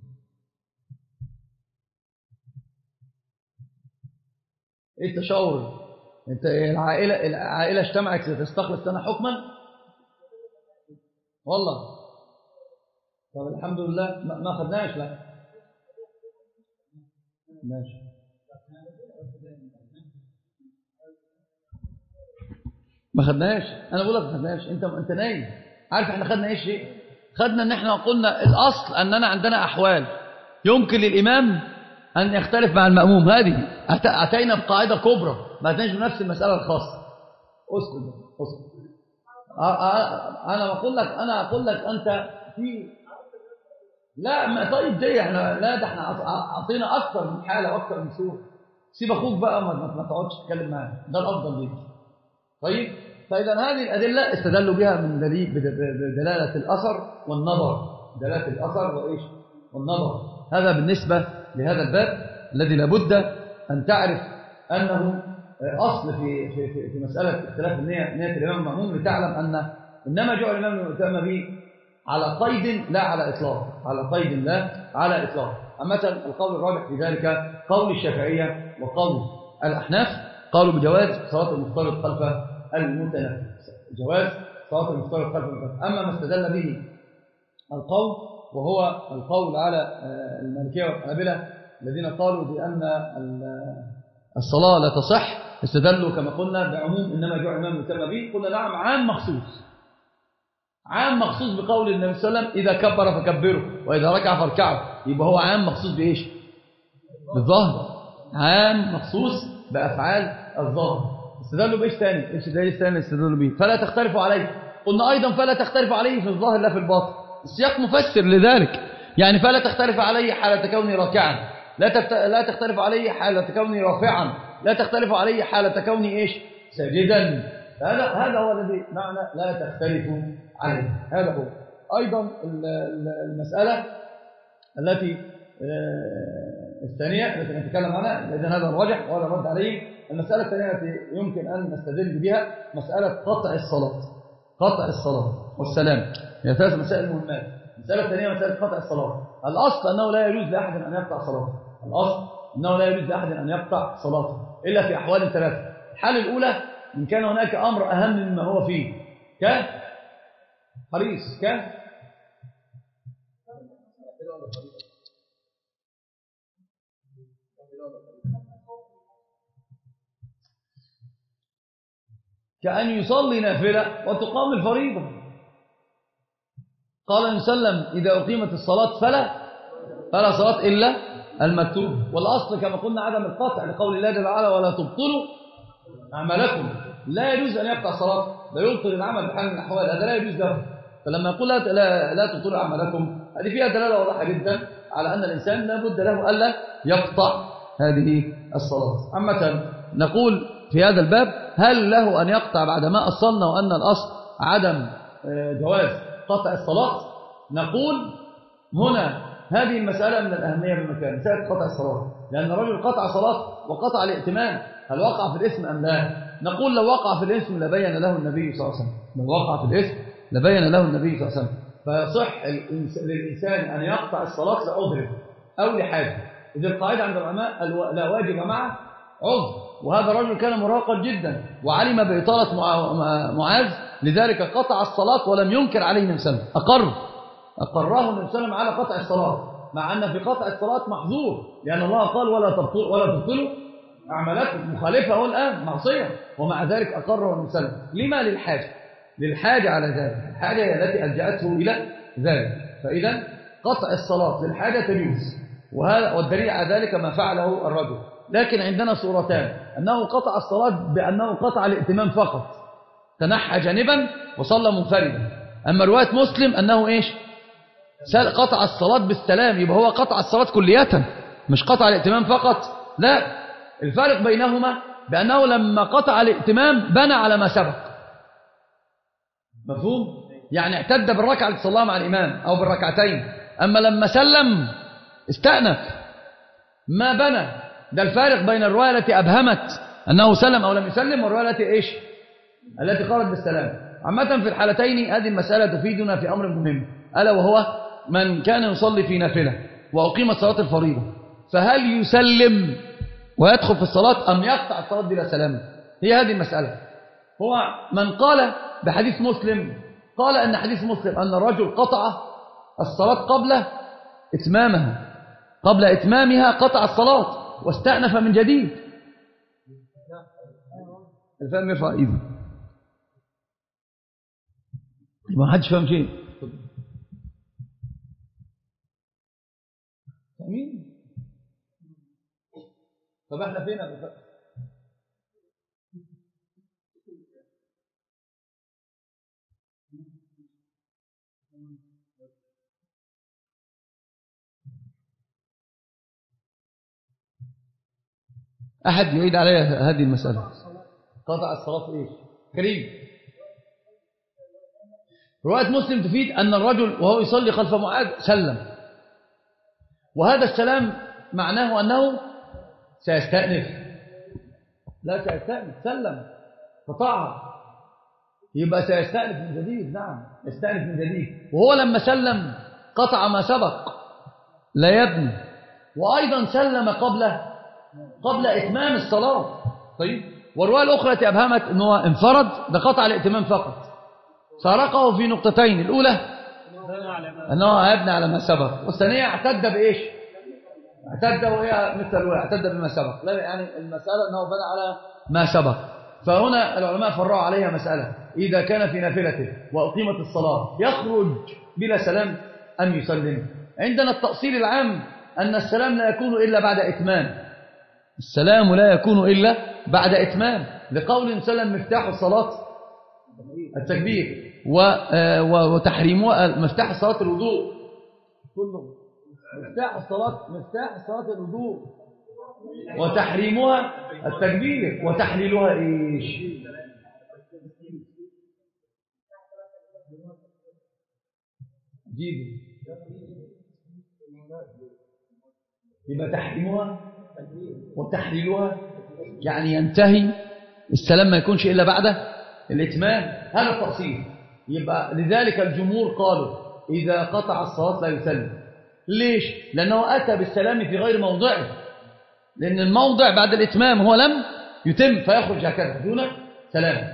ايه التشاور؟ انت العائله العائله اجتمعت لتستخلص لنا حكما؟ والله طب الحمد لله ما خدناش. لا ماشي ما خدناش. انا بقول لك ما خدناش. انت انت نايم. عارف احنا خدنا ايش ايه؟ خدنا ان احنا قلنا الاصل اننا عندنا احوال يمكن للامام ان يختلف مع المأموم. هذه اتينا بقاعده كبرى، ما اتيناش بنفس المساله الخاصه. اسكت اسكت. انا بقول لك انا اقول لك انت في لا ما طيب دي احنا لا ده احنا اعطينا اكثر من حاله واكثر من صوره. سيب اخوك بقى ما ما تقعدش تتكلم معاه، ده الافضل ليك. طيب فاذا هذه الادله استدلوا بها من دليل بدلاله الاثر والنظر. دلاله الاثر وايش؟ والنظر. هذا بالنسبه لهذا الباب الذي لابد ان تعرف انه اصل في في في, في مساله اختلاف النيه نيه الامام المأموم، لتعلم ان انما جعل الامام المؤتم به على قيد لا على اطلاق، على قيد لا على اطلاق. مثلا القول الراجح في ذلك قول الشافعيه وقول الاحناف، قالوا بجواز صلاه المفترض خلف المتنفل، جواز صلاه المفترض خلف المتنفل. اما ما استدل به القول وهو القول على المالكيه والحنابلة الذين قالوا بان الصلاه لا تصح، استدلوا كما قلنا بعموم انما جعل الامام المؤتم به. قلنا نعم عام مخصوص، عام مخصوص بقول النبي صلى الله عليه وسلم إذا كبر فكبره وإذا ركع فاركعوا. يبقى هو عام مخصوص بإيش؟ بالظاهر. عام مخصوص بأفعال الظاهر. استدلوا بإيش ثاني؟ إيش دليل ثاني استدلوا به؟ فلا تختلفوا عليه. قلنا أيضا فلا تختلفوا عليه في الظاهر لا في الباطن. السياق مفسر لذلك، يعني فلا تختلف عليه حالة كوني راكعا، لا تفت... لا تختلف عليه حالة كوني رافعا، لا تختلف عليه حالة كوني إيش؟ ساجدا. هذا هذا هو الذي معنى لا تختلفوا عليه. هذا هو أيضا المسألة التي الثانية التي نتكلم عنها، إذن هذا الراجح وهذا الرد عليه. المسألة الثانية التي يمكن أن نستدل بها مسألة قطع الصلاة، قطع الصلاة والسلام. هي ثلاث مسائل مهمات. المسألة الثانية مسألة قطع الصلاة. الأصل أنه لا يجوز لأحد أن يقطع صلاته. الأصل أنه لا يجوز لأحد أن يقطع صلاته إلا في أحوال ثلاثة. الحالة الأولى إن كان هناك أمر أهم مما هو فيه، ك حريص ك كأن يصلي نافلة وتقام الفريضة. قال النبي صلى الله عليه وسلم إذا أقيمت الصلاة فلا فلا صلاة إلا المكتوب. والأصل كما قلنا عدم القطع لقول الله جل وعلا ولا تبطلوا أعمالكم. لا يجوز أن يقطع صلاة، لا يبطل العمل بحال من الأحوال، هذا لا يجوز له. فلما يقول لا لا, لا تبطلوا أعمالكم، هذه فيها دلالة واضحة جدا على أن الإنسان لا بد له ألا يقطع هذه الصلاة. عامة نقول في هذا الباب هل له أن يقطع بعدما أصلنا وأن الأصل عدم جواز قطع الصلاة؟ نقول هنا هذه المسألة من الأهمية بمكان، مسألة قطع الصلاة، لأن الرجل قطع صلاة وقطع الائتمان، هل وقع في الإثم أم لا؟ نقول لو وقع في الإثم لبين له النبي صلى الله عليه وسلم، لو وقع في الإثم لبين له النبي صلى الله عليه وسلم. فيصح للإنسان أن يقطع الصلاة لعذر أو لحاجة. إذا القاعدة عند العلماء لا واجب معه عذر، وهذا الرجل كان مراقا جدا وعلم بإطالة معاذ، لذلك قطع الصلاة ولم ينكر عليه النبي صلى الله عليه وسلم، أقر أقره النبي صلى الله عليه وسلم على قطع الصلاة، مع أن في قطع الصلاة محظور، لأن الله قال ولا تبطلوا ولا تبطلوا أعمالكم، مخالفة هو الآن معصية، ومع ذلك أقره النبي صلى الله عليه وسلم. لما؟ للحاجة، للحاجة على ذلك، الحاجة هي التي ألجأته إلى ذلك. فإذا قطع الصلاة للحاجة تجوز، وهذا والدليل على ذلك ما فعله الرجل. لكن عندنا صورتان، أنه قطع الصلاة بأنه قطع الائتمام فقط، تنحى جانبا وصلى منفردا. أما رواية مسلم أنه إيش؟ قطع الصلاة بالسلام، يبقى هو قطع الصلاة كلية، مش قطع الائتمام فقط. لا، الفارق بينهما بأنه لما قطع الائتمام بنى على ما سبق. مفهوم؟ يعني اعتد بالركعة التي صلاها مع الإمام أو بالركعتين، أما لما سلم استأنف ما بنى. ده الفارق بين الرواية التي أبهمت أنه سلم أو لم يسلم والرواية التي إيش؟ التي قالت بالسلام. عامة في الحالتين هذه المسألة تفيدنا في أمر مهم، ألا وهو من كان يصلي في نافلة وأقيمت صلاة الفريضة، فهل يسلم ويدخل في الصلاة أم يقطع الصلاة بلا سلام؟ هي هذه المسألة. هو من قال بحديث مسلم قال أن حديث مسلم أن الرجل قطع الصلاة قبل إتمامها قبل إتمامها قطع الصلاة واستأنف من جديد. الفهم يرفع إيده. ما حدش فهم شيء. أمين. طب احنا فين يا ابو؟ أحد يعيد علي هذه المسألة. قطع الصلاة إيش؟ كريم. رواية مسلم تفيد أن الرجل وهو يصلي خلف معاذ سلم، وهذا السلام معناه أنه سيستأنف. لا سيستأنف، سلم قطعها، يبقى سيستأنف من جديد. نعم يستأنف من جديد. وهو لما سلم قطع ما سبق لا يبني، وأيضا سلم قبل قبل إتمام الصلاة. طيب، والرواية الأخرى أبهمت أنه انفرد بقطع الائتمام فقط، سرقه في نقطتين: الأولى أنه يبني على ما سبق، والثانية اعتد بإيش؟ اعتد وهي مثل الأولى، اعتد بما سبق. لا يعني المسألة أنه بنى على ما سبق. فهنا العلماء فرعوا عليها مسألة: إذا كان في نافلته وأقيمت الصلاة يخرج بلا سلام أم يسلم؟ عندنا التأصيل العام أن السلام لا يكون إلا بعد إتمام. السلام لا يكون إلا بعد إتمام، لقول سلم مفتاح الصلاة التكبير، وتحريمها مفتاح الصلاة الوضوء. كله مفتاح الصلاة مفتاح الصلاة الوضوء، وتحريمها التكبير، وتحليلها إيش؟ جيبوا. يبقى تحريمها وتحليلها يعني ينتهي السلام ما يكونش إلا بعد الإتمام. هذا التفصيل. يبقى لذلك الجمهور قالوا إذا قطع الصلاة لا يسلم. ليش؟ لأنه أتى بالسلام في غير موضعه، لأن الموضع بعد الإتمام هو لم يتم، فيخرج هكذا دون سلام.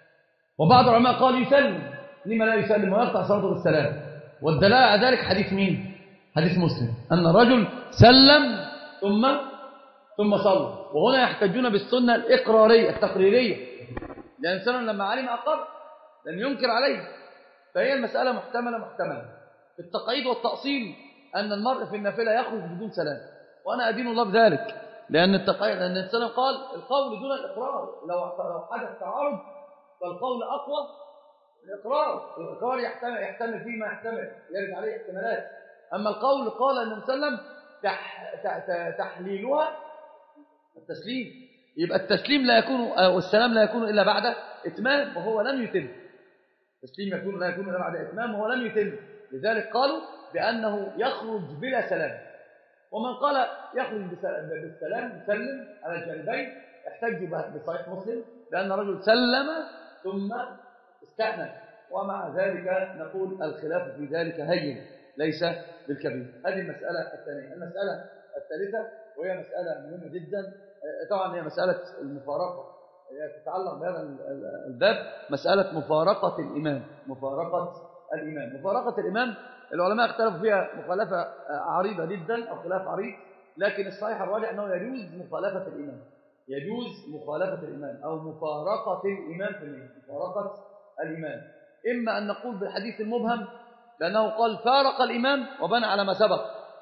وبعض العلماء قال يسلم. لما لا يسلم ويقطع صلاته بالسلام؟ والدلالة على ذلك حديث مين؟ حديث مسلم أن الرجل سلم ثم ثم صلى. وهنا يحتجون بالسنة الإقرارية التقريرية، لأن سلم لما علم أقر لم ينكر عليه. فهي المسألة محتملة محتملة. التقعيد والتأصيل أن المرء في النافلة يخرج بدون سلام، وأنا أدين الله بذلك، لأن التقعيد لأن السلام قال القول دون الإقرار. لو لو حدث تعارض فالقول أقوى الإقرار. الإقرار يحتمل يحتمل فيه ما يحتمل، يرد عليه احتمالات. أما القول قال أن مسلم تح تحليلها التسليم. يبقى التسليم لا يكون والسلام لا يكون إلا بعد إتمام وهو لم يتم. التسليم يكون لا يكون إلا بعد إتمام وهو لم يتم. لذلك قالوا بأنه يخرج بلا سلام. ومن قال يخرج بالسلام يسلم على الجانبين احتجوا بصحيح مسلم لأن رجل سلم ثم استأنف. ومع ذلك نقول الخلاف في ذلك هين ليس بالكبير. هذه المسألة الثانية. المسألة الثالثة وهي مسألة مهمة جدا، طبعا هي مسألة المفارقة، هي تتعلق بهذا الباب، مسألة مفارقة الإمام. مفارقة الإمام مفارقة الإمام العلماء اختلفوا فيها مخالفة عريضة جدا أو خلاف عريض، لكن الصحيح الراجح أنه يجوز مخالفة الإمام. يجوز مخالفة الإمام أو مفارقة الإمام في الإمام. مفارقة الإمام إما أن نقول بالحديث المبهم لأنه قال فارق الإمام وبنى على ما سبق،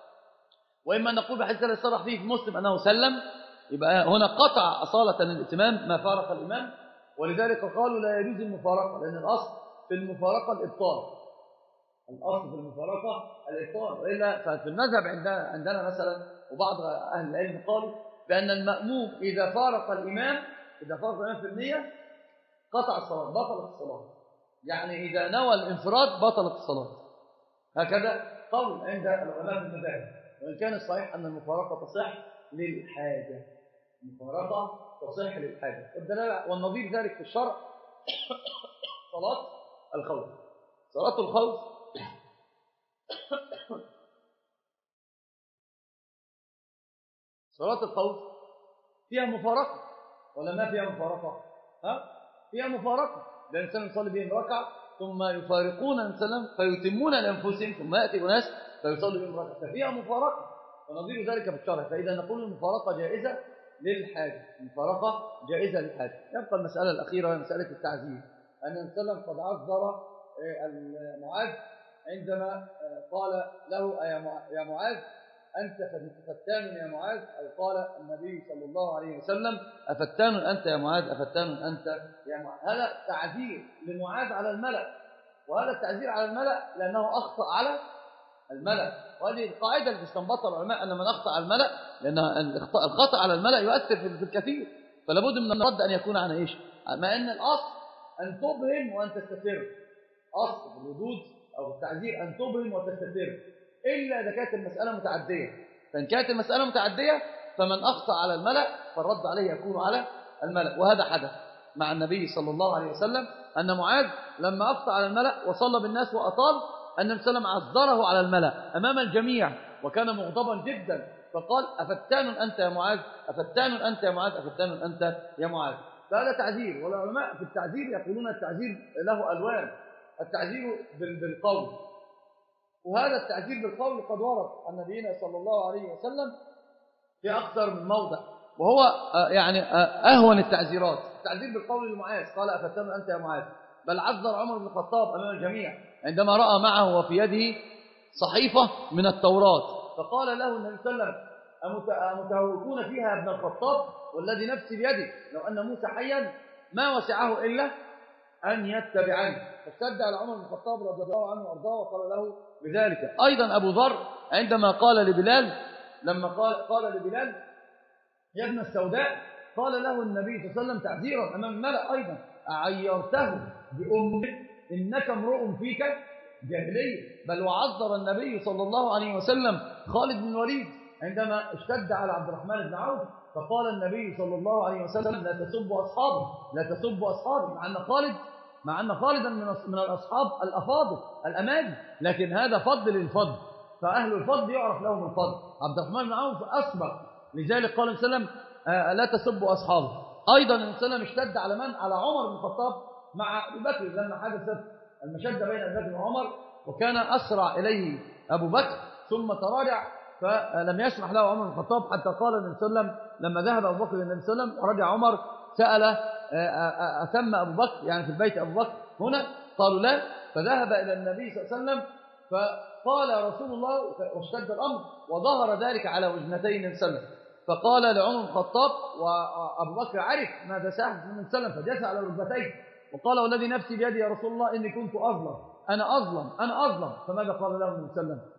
وإما أن نقول بالحديث الذي صرح فيه في مسلم أنه سلم، يبقى هنا قطع أصالة الإتمام ما فارق الإمام. ولذلك قالوا لا يجوز المفارقة، لأن الأصل في المفارقة الإبطال. الأصل في المفارقة الإبطال. وإلا ففي المذهب عندنا, عندنا مثلا وبعض أهل العلم قالوا بأن المأموم إذا فارق الإمام إذا فارق الإمام في النية قطع الصلاة، بطلت الصلاة. يعني إذا نوى الانفراد بطلت الصلاة. هكذا قول عند العلماء في المذاهب، وإن كان الصحيح أن المفارقة تصح للحاجة. المفارقة تصح للحاجة. والدلالة والنظير ذلك في الشرع صلاة الخوف. صلاة الخوف صلاة الخوف فيها مفارقة ولا ما فيها مفارقة؟ ها؟ فيها مفارقة، لأن الإنسان يصلي بهم ركعة ثم يفارقون السلام فيتمون لأنفسهم ثم يأتي أناس فيصلي بهم ركعة، ففيها مفارقة ونظير ذلك في الشرع. فإذا نقول المفارقة جائزة للحاجة، المفارقة جائزة للحاجة. يبقى المسألة الأخيرة هي مسألة التعزير، أن السلام قد عذر معاذ عندما قال له يا معاذ أنت فتان يا معاذ، أو قال النبي صلى الله عليه وسلم أفتان أنت يا معاذ، أفتان أنت يا معاذ. هذا تعذير لمعاذ على الملأ، وهذا التعذير على الملأ لأنه أخطأ على الملأ. وهذه القاعدة التي استنبطها العلماء أن من أخطأ على الملأ، لأن الخطأ على الملأ يؤثر في الكثير، فلا بد من الرد أن يكون عن إيش؟ ما أن الأصل أن تبهم وأن تستتر، أصل الردود أو التعذير أن تبهم وتستتر، إلا إذا كانت المسألة متعدية. فإن كانت المسألة متعدية فمن أخطأ على الملأ فالرد عليه يكون على الملأ. وهذا حدث مع النبي صلى الله عليه وسلم، أن معاذ لما أخطأ على الملأ وصلى بالناس وأطال، أن النبي صلى الله عليه وسلم عذره على الملأ أمام الجميع وكان مغضبا جدا، فقال أفتان أنت يا معاذ، أفتان أنت يا معاذ، أفتان أنت يا معاذ. فهذا تعذير، والعلماء في التعذير يقولون التعذير له ألوان. التعذير بالقول، وهذا التعذير بالقول قد ورد عن نبينا صلى الله عليه وسلم في أكثر من موضع، وهو يعني أهون التعذيرات. التعذير بالقول لمعاذ قال أفتان أنت يا معاذ، بل عذر عمر بن الخطاب أمام الجميع عندما رأى معه وفي يده صحيفة من التوراة، فقال له النبي صلى الله عليه وسلم أمتهوكون فيها ابن الخطاب والذي نفسي بيده لو أن موسى حيا ما وسعه إلا أن يتبعني. فاشتد على عمر بن الخطاب رضي الله عنه وأرضاه وقال له بذلك. أيضا أبو ذر عندما قال لبلال، لما قال, قال لبلال يا ابن السوداء، قال له النبي صلى الله عليه وسلم تعذيرا أمام الملأ أيضا أعيرته بأمك إنك امرؤ فيك جاهلية. بل وعذر النبي صلى الله عليه وسلم خالد بن الوليد عندما اشتد على عبد الرحمن بن عوف، فقال النبي صلى الله عليه وسلم لا تسبوا أصحابي، لا تسبوا أصحابي، مع أن خالد مع أن خالدا من الأصحاب الأفاضل الأماجد، لكن هذا فضل للفضل، فأهل الفضل يعرف لهم الفضل. عبد الرحمن بن عوف أسبق، لذلك قال النبي صلى الله عليه وسلم لا تسبوا أصحابي. أيضا النبي صلى الله عليه وسلم اشتد على من؟ على عمر بن الخطاب مع أبي بكر لما حدثت المشدة بين أبي بكر وعمر، وكان أسرع إليه أبو بكر ثم تراجع، فلم يسمح له عمر بن الخطاب حتى قال النبي صلى الله عليه وسلم لما ذهب أبو بكر للنبي صلى الله عليه وسلم ورجع عمر سأل أتم أبو بكر يعني في البيت أبو بكر هنا؟ قالوا لا. فذهب إلى النبي صلى الله عليه وسلم فقال رسول الله، واشتد الأمر وظهر ذلك على وجنتي النبي صلى الله عليه وسلم، فقال لعمر بن الخطاب، وأبو بكر عرف ماذا سيحدث من النبي صلى الله عليه وسلم فجلس على ركبتيه وقال والذي نفسي بيدي يا رسول الله إني كنت أظلم، أنا أظلم أنا أظلم. فماذا قال له النبي صلى الله عليه وسلم؟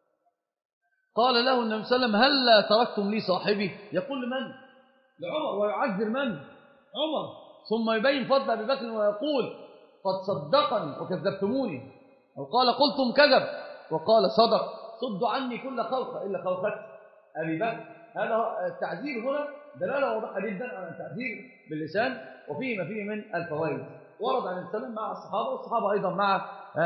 قال له النبي صلى الله عليه وسلم هل تركتم لي صاحبي؟ يقول لمن؟ لعمر، ويعذر من؟ عمر. ثم يبين فضل أبي بكر ويقول قد صدقني وكذبتموني، أو قال قلتم كذب وقال صدق، صدوا عني كل خوخة إلا خوخة أبي بكر. هذا التعذير هنا دلالة واضحة جدا على التعذير باللسان، وفيه ما فيه من الفوائد. ورد عن السلام مع الصحابة، والصحابة أيضا مع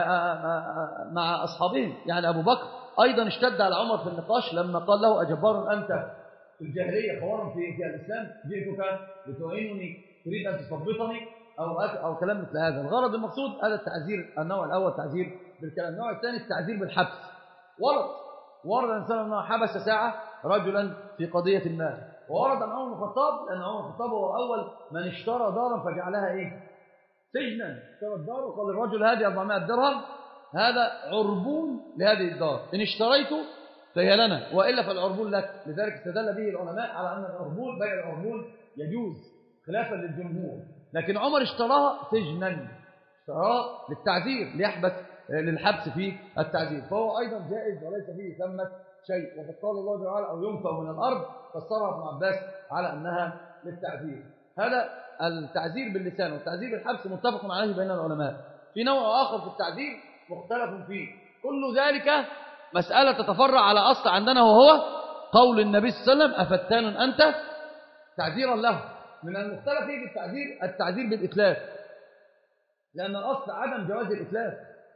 مع أصحابهم. يعني أبو بكر أيضا اشتد على عمر في النقاش لما قال له أجبار أنت في الجاهلية خوار في في الإسلام، جئتك لتعينني تريد أن تثبطني أو أو كلام مثل هذا. الغرض المقصود هذا التعذير. النوع الأول تعذير بالكلام، النوع الثاني التعذير بالحبس. ورد ورد الإنسان أنه حبس ساعة رجلا في قضية ما، وورد عن عمر بن الخطاب لأن عمر بن الخطاب هو أول من اشترى دارا فجعلها إيه؟ سجنا. اشترى الدار وقال للرجل هذه أربعمائة درهم، هذا عربون لهذه الدار، إن اشتريته فهي لنا وإلا فالعربون لك. لذلك استدل به العلماء على أن العربون بيع العربون يجوز خلافا للجمهور، لكن عمر اشتراها سجنا، اشتراها للتعذير، ليحبس للحبس في التعذير، فهو أيضا جائز وليس فيه ثمة شيء. وقد قال الله تعالى أو ينفع من الأرض، فسرها ابن عباس على أنها للتعذير. هذا التعذير باللسان، والتعذير بالحبس متفق عليه بين العلماء. في نوع آخر في التعذير مختلف فيه، كل ذلك مسألة تتفرع على أصل عندنا، وهو قول النبي صلى الله عليه وسلم أفتان أنت تعذيرا له. من المختلف فيه بالتعذير التعذير بالإتلاف، لأن الأصل عدم جواز الإتلاف.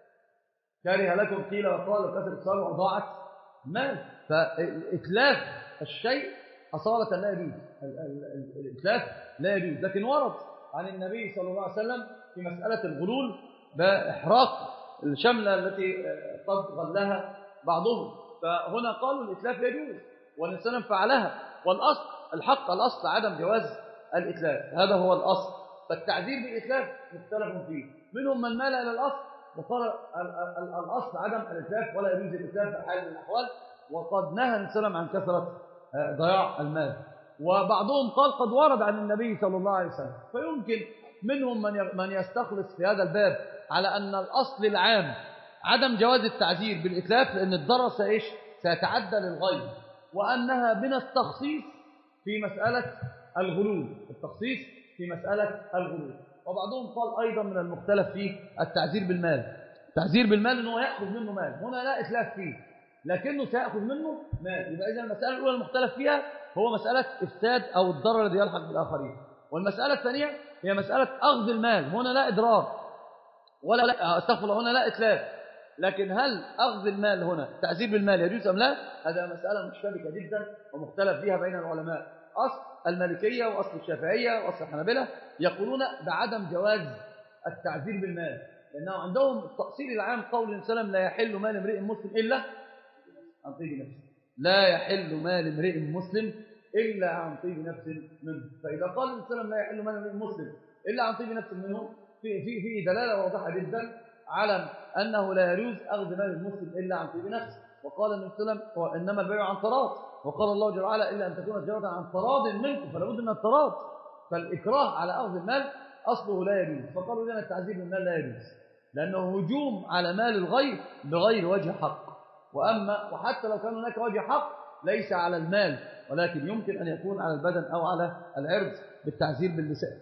كره لكم قيل وقال وكسر الصلاة وضاعت مال، فإتلاف الشيء أصالة لا يجوز الإتلاف لا يجوز. لكن ورد عن النبي صلى الله عليه وسلم في مسألة الغلول بإحراق الشملة التي قد غلها بعضهم، فهنا قالوا الإتلاف يجوز والإنسان فعلها، والأصل الحق الأصل عدم جواز الإتلاف، هذا هو الأصل. فالتعذير بالإتلاف مختلف فيه، منهم من مال إلى الأصل وقال الأصل عدم الإتلاف ولا يجوز الإتلاف في حال من الأحوال، وقد نهى الإسلام عن كثرة ضياع المال. وبعضهم قال قد ورد عن النبي صلى الله عليه وسلم. فيمكن منهم من من يستخلص في هذا الباب على أن الأصل العام عدم جواز التعذير بالإتلاف لأن الضرر سيش سيتعدى للغير، وأنها من التخصيص في مسألة الغلول، التخصيص في مسألة الغلول. وبعضهم قال أيضا من المختلف فيه التعذير بالمال، التعذير بالمال أنه يأخذ منه مال، هنا لا إتلاف فيه لكنه سيأخذ منه مال. يبقى إذا المسألة الأولى المختلف فيها هو مسألة إفساد أو الضرر الذي يلحق بالآخرين، والمسألة الثانية هي مسألة أخذ المال، هنا لا إضرار ولا لا استغفر الله هنا لا إتلاف، لكن هل أخذ المال هنا التعذير بالمال يجوز أم لا؟ هذا مسألة مشتبكة جدا ومختلف فيها بين العلماء. أصل المالكية وأصل الشافعية وأصل الحنابلة يقولون بعدم جواز التعذير بالمال، لأنه عندهم التأصيل العام قول النبي صلى الله عليه وسلم لا يحل مال امرئ مسلم إلا عن طيب نفسه، لا يحل مال امرئ مسلم إلا عن طيب نفس منه. فإذا قال النبي صلى الله عليه وسلم لا يحل مال امرئ مسلم إلا عن طيب نفس منه في في في دلالة واضحة جدا على أنه لا يجوز أخذ مال المسلم إلا عن طيب نفس. وقال النبي صلى الله عليه وسلم وإنما البيع عن تراض، وقال الله جل وعلا إلا أن تكون تجارة عن تراض منكم، فلا بد من التراض. فالإكراه على أخذ المال أصله لا يجوز، فقالوا لنا التعذيب بالمال لا يجوز لأنه هجوم على مال الغير بغير وجه حق. وأما وحتى لو كان هناك وجه حق ليس على المال، ولكن يمكن أن يكون على البدن أو على العرض بالتعذير باللسان.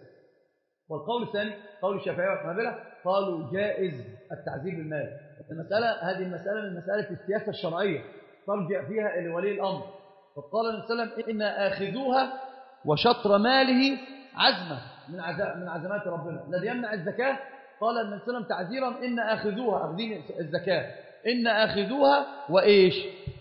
والقول الثاني قول الشافعية والحنابلة قالوا جائز التعذير بالمال. المسألة هذه المسألة من مسألة السياسة الشرعية ترجع فيها إلى ولي الأمر. فقال النبي صلى الله عليه وسلم إن آخذوها وشطر ماله عزمة من من عزمات ربنا الذي يمنع الزكاة. قال النبي صلى الله عليه وسلم تعذيرا إن آخذوها أخذين الزكاة إن آخذوها وإيش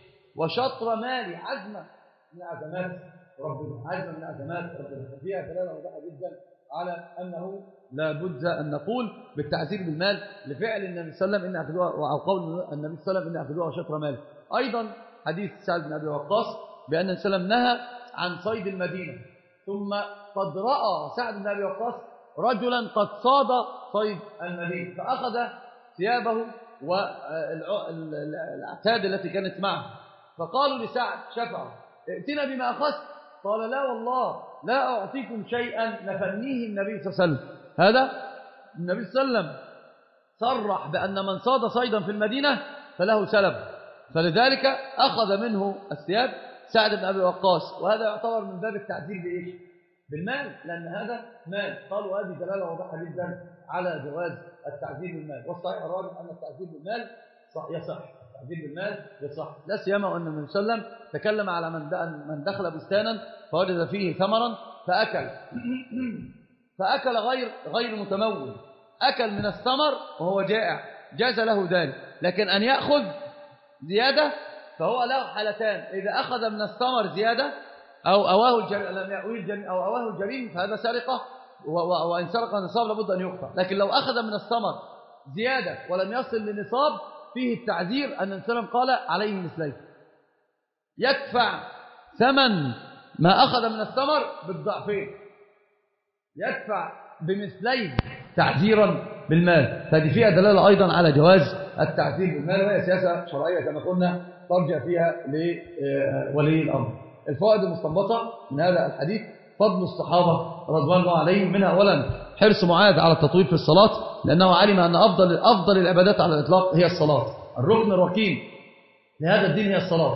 وشطر مالي عزمة من عزمات ربنا، عزمة من عزمات ربنا. ففيها دلالة واضحة جدا على أنه لا بد أن نقول بالتعذير بالمال لفعل النبي صلى الله عليه وسلم إن أخذوها، أو قول النبي صلى الله عليه وسلم إن أخذوها وشطر مالي. أيضا حديث سعد بن أبي وقاص بأن النبي صلى الله عليه وسلم نهى عن صيد المدينة، ثم قد رأى سعد بن أبي وقاص رجلا قد صاد صيد المدينة فأخذ ثيابه والعتاد التي كانت معه، فقالوا لسعد شفعه ائتنا بما أخذت، قال لا والله لا أعطيكم شيئا نفنيه النبي صلى الله عليه وسلم. هذا النبي صلى الله عليه وسلم صرح بأن من صاد صيدا في المدينة فله سلب، فلذلك أخذ منه الثياب سعد بن أبي وقاص، وهذا يعتبر من باب التعذير بإيش؟ بالمال، لأن هذا مال. قالوا هذه دلالة واضحة جدا على جواز التعذير بالمال. والصحيح الراجح أن التعذير بالمال يصح، التعذير بالمال يصح، لا سيما أن النبي صلى الله عليه وسلم تكلم على من دخل بستانا فوجد فيه ثمرا فأكل فأكل غير غير متمول، أكل من الثمر وهو جائع جاز له ذلك، لكن أن يأخذ زيادة فهو له حالتان: إذا أخذ من الثمر زيادة أو أواه الجريم أو أواه الجريم فهذا سرقة، وإن سرق النصاب لابد أن يقطع. لكن لو أخذ من الثمر زيادة ولم يصل للنصاب فيه التعذير أن النبي قال عليه مثليه، يدفع ثمن ما أخذ من الثمر بالضعفين، يدفع بمثلين تعذيرا بالمال. فهذه فيها دلالة أيضا على جواز التعذير بالمال، وهي سياسة شرعية كما قلنا ترجع فيها لولي الأمر. الفوائد المستنبطة من هذا الحديث: فضل الصحابة رضوان الله عليهم، منها أولا حرص معاذ على التطويل في الصلاة، لأنه علم أن أفضل أفضل العبادات على الإطلاق هي الصلاة، الركن الركين لهذا الدين هي الصلاة.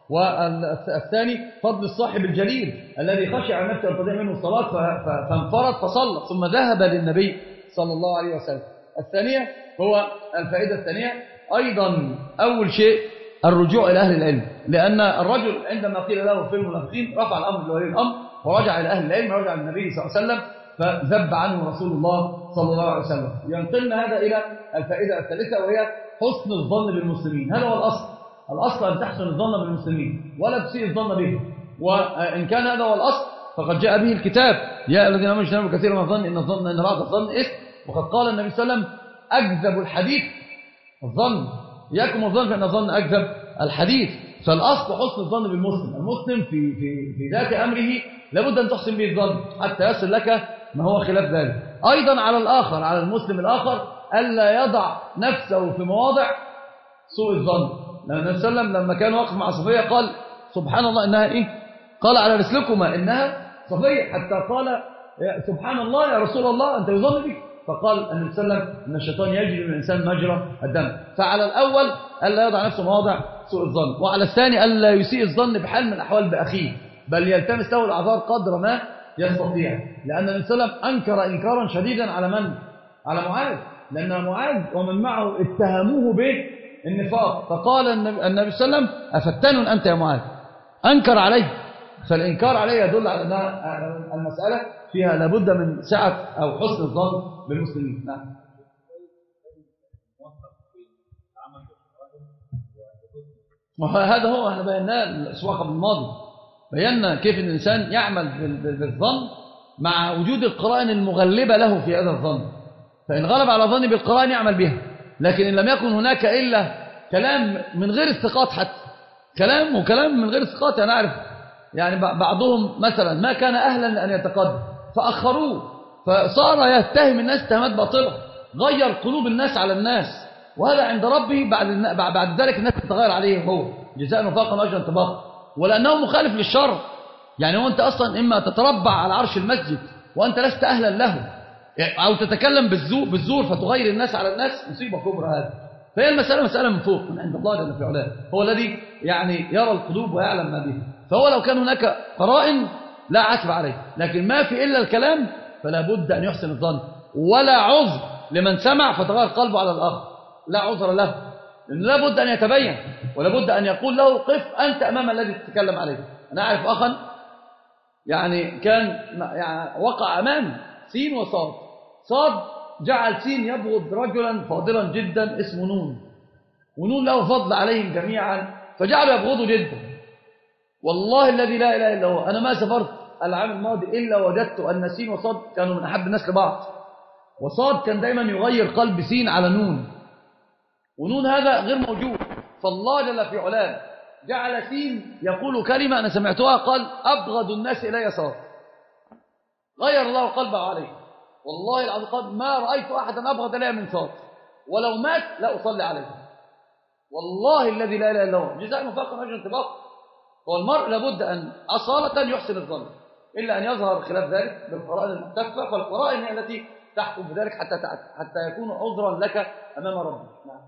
والثاني فضل الصاحب الجليل الذي خشع نفسه أن تضيع منه الصلاة فانفرد فصلى ثم ذهب للنبي صلى الله عليه وسلم. الثانية هو الفائدة الثانية أيضا أول شيء الرجوع إلى أهل العلم، لأن الرجل عندما قيل له في المنافقين رفع الأمر لولي الأمر ورجع إلى أهل العلم، ورجع للنبي صلى الله عليه وسلم فذب عنه رسول الله صلى الله عليه وسلم. ينقلنا هذا إلى الفائدة الثالثة وهي حسن الظن بالمسلمين. هذا هو الأصل، الأصل أن تحسن الظن بالمسلمين ولا تسيء الظن بهم، وإن كان هذا هو الأصل فقد جاء به الكتاب يا الذين آمنوا اجتنبوا كثيرا من الظن إن الظن إن بعض الظن إثم، وقد قال النبي صلى الله عليه وسلم أكذب الحديث الظن، إياكم الظن فإن الظن أكذب الحديث. فالأصل حسن الظن بالمسلم، المسلم في في في ذات أمره لابد أن تحسن به الظن حتى يصل لك ما هو خلاف ذلك. أيضا على الآخر، على المسلم الآخر ألا يضع نفسه في مواضع سوء الظن. لأن النبي صلى الله عليه وسلم لما كان واقف مع صفية قال سبحان الله إنها إيه؟ قال على رسلكما إنها صفية، حتى قال سبحان الله يا رسول الله أنت يظن بك، فقال النبي صلى الله عليه وسلم إن الشيطان يجري من الإنسان مجرى الدم. فعلى الأول ألا يضع نفسه مواضع سوء الظن، وعلى الثاني ألا يسيء الظن بحال من الأحوال بأخيه، بل يلتمس له الأعذار قدر ما يستطيع. لأن النبي صلى الله عليه وسلم أنكر إنكارا شديدا على من؟ على معاذ، لأن معاذ ومن معه اتهموه بالنفاق، فقال النبي صلى الله عليه وسلم أفتان أنت يا معاذ، أنكر عليه. فالإنكار عليه يدل على أن المسألة فيها لابد من سعة أو حسن الظن بالمسلمين. نعم. وهذا هو احنا بيناه الأسبوع قبل الماضي، بينا كيف الإنسان يعمل بالظن مع وجود القرائن المغلبة له في هذا الظن. فإن غلب على ظني بالقرائن يعمل بها، لكن إن لم يكن هناك إلا كلام من غير الثقات، حتى كلام وكلام من غير الثقات. أنا أعرف يعني بعضهم مثلا ما كان أهلا لأن يتقدم فأخروه، فصار يتهم الناس اتهامات باطلة، غير قلوب الناس على الناس، وهذا عند ربه بعد بعد ذلك الناس تتغير عليه هو جزاء وفاقا وأجرا طباقا، ولأنه مخالف للشرع. يعني هو أنت أصلا إما تتربع على عرش المسجد وأنت لست أهلا له، أو تتكلم بالزور, بالزور فتغير الناس على الناس، مصيبة كبرى هذا. فهي المسألة مسألة من فوق من عند الله جل في علاه، هو الذي يعني يرى القلوب ويعلم ما بها. فهو لو كان هناك قرائن لا عتب عليه، لكن ما في إلا الكلام فلا بد أن يحسن الظن، ولا عذر لمن سمع فتغير قلبه على الآخر، لا عذر له، لأنه لا بد أن يتبين، ولا بد أن يقول له قف أنت أمام الذي تتكلم عليه. أنا أعرف أخا يعني كان يعني وقع أمام سين وصاد، صاد جعل سين يبغض رجلا فاضلا جدا اسمه نون، ونون له فضل عليهم جميعا فجعلوا يبغضوا جدا. والله الذي لا إله إلا هو، أنا ما سافرت العام الماضي إلا وجدت أن سين وصاد كانوا من أحب الناس لبعض، وصاد كان دايما يغير قلب سين على نون، ونون هذا غير موجود. فالله جل في علاه جعل سين يقول كلمة أنا سمعتها، قال أبغض الناس إلي صاد، غير الله قلبه عليه. والله العظيم قال ما رأيت أحدا أبغض إلي من صاد، ولو مات لا أصلي عليه، والله الذي لا إله إلا هو جزاء وفاقا وأجرا طباقا. والمرء لابد أن أصالة يحسن الظن، إلا أن يظهر خلاف ذلك بالقرائن المحتفة، فالقرائن هي التي تحكم بذلك حتى حتى يكون عذرا لك أمام ربك. نعم.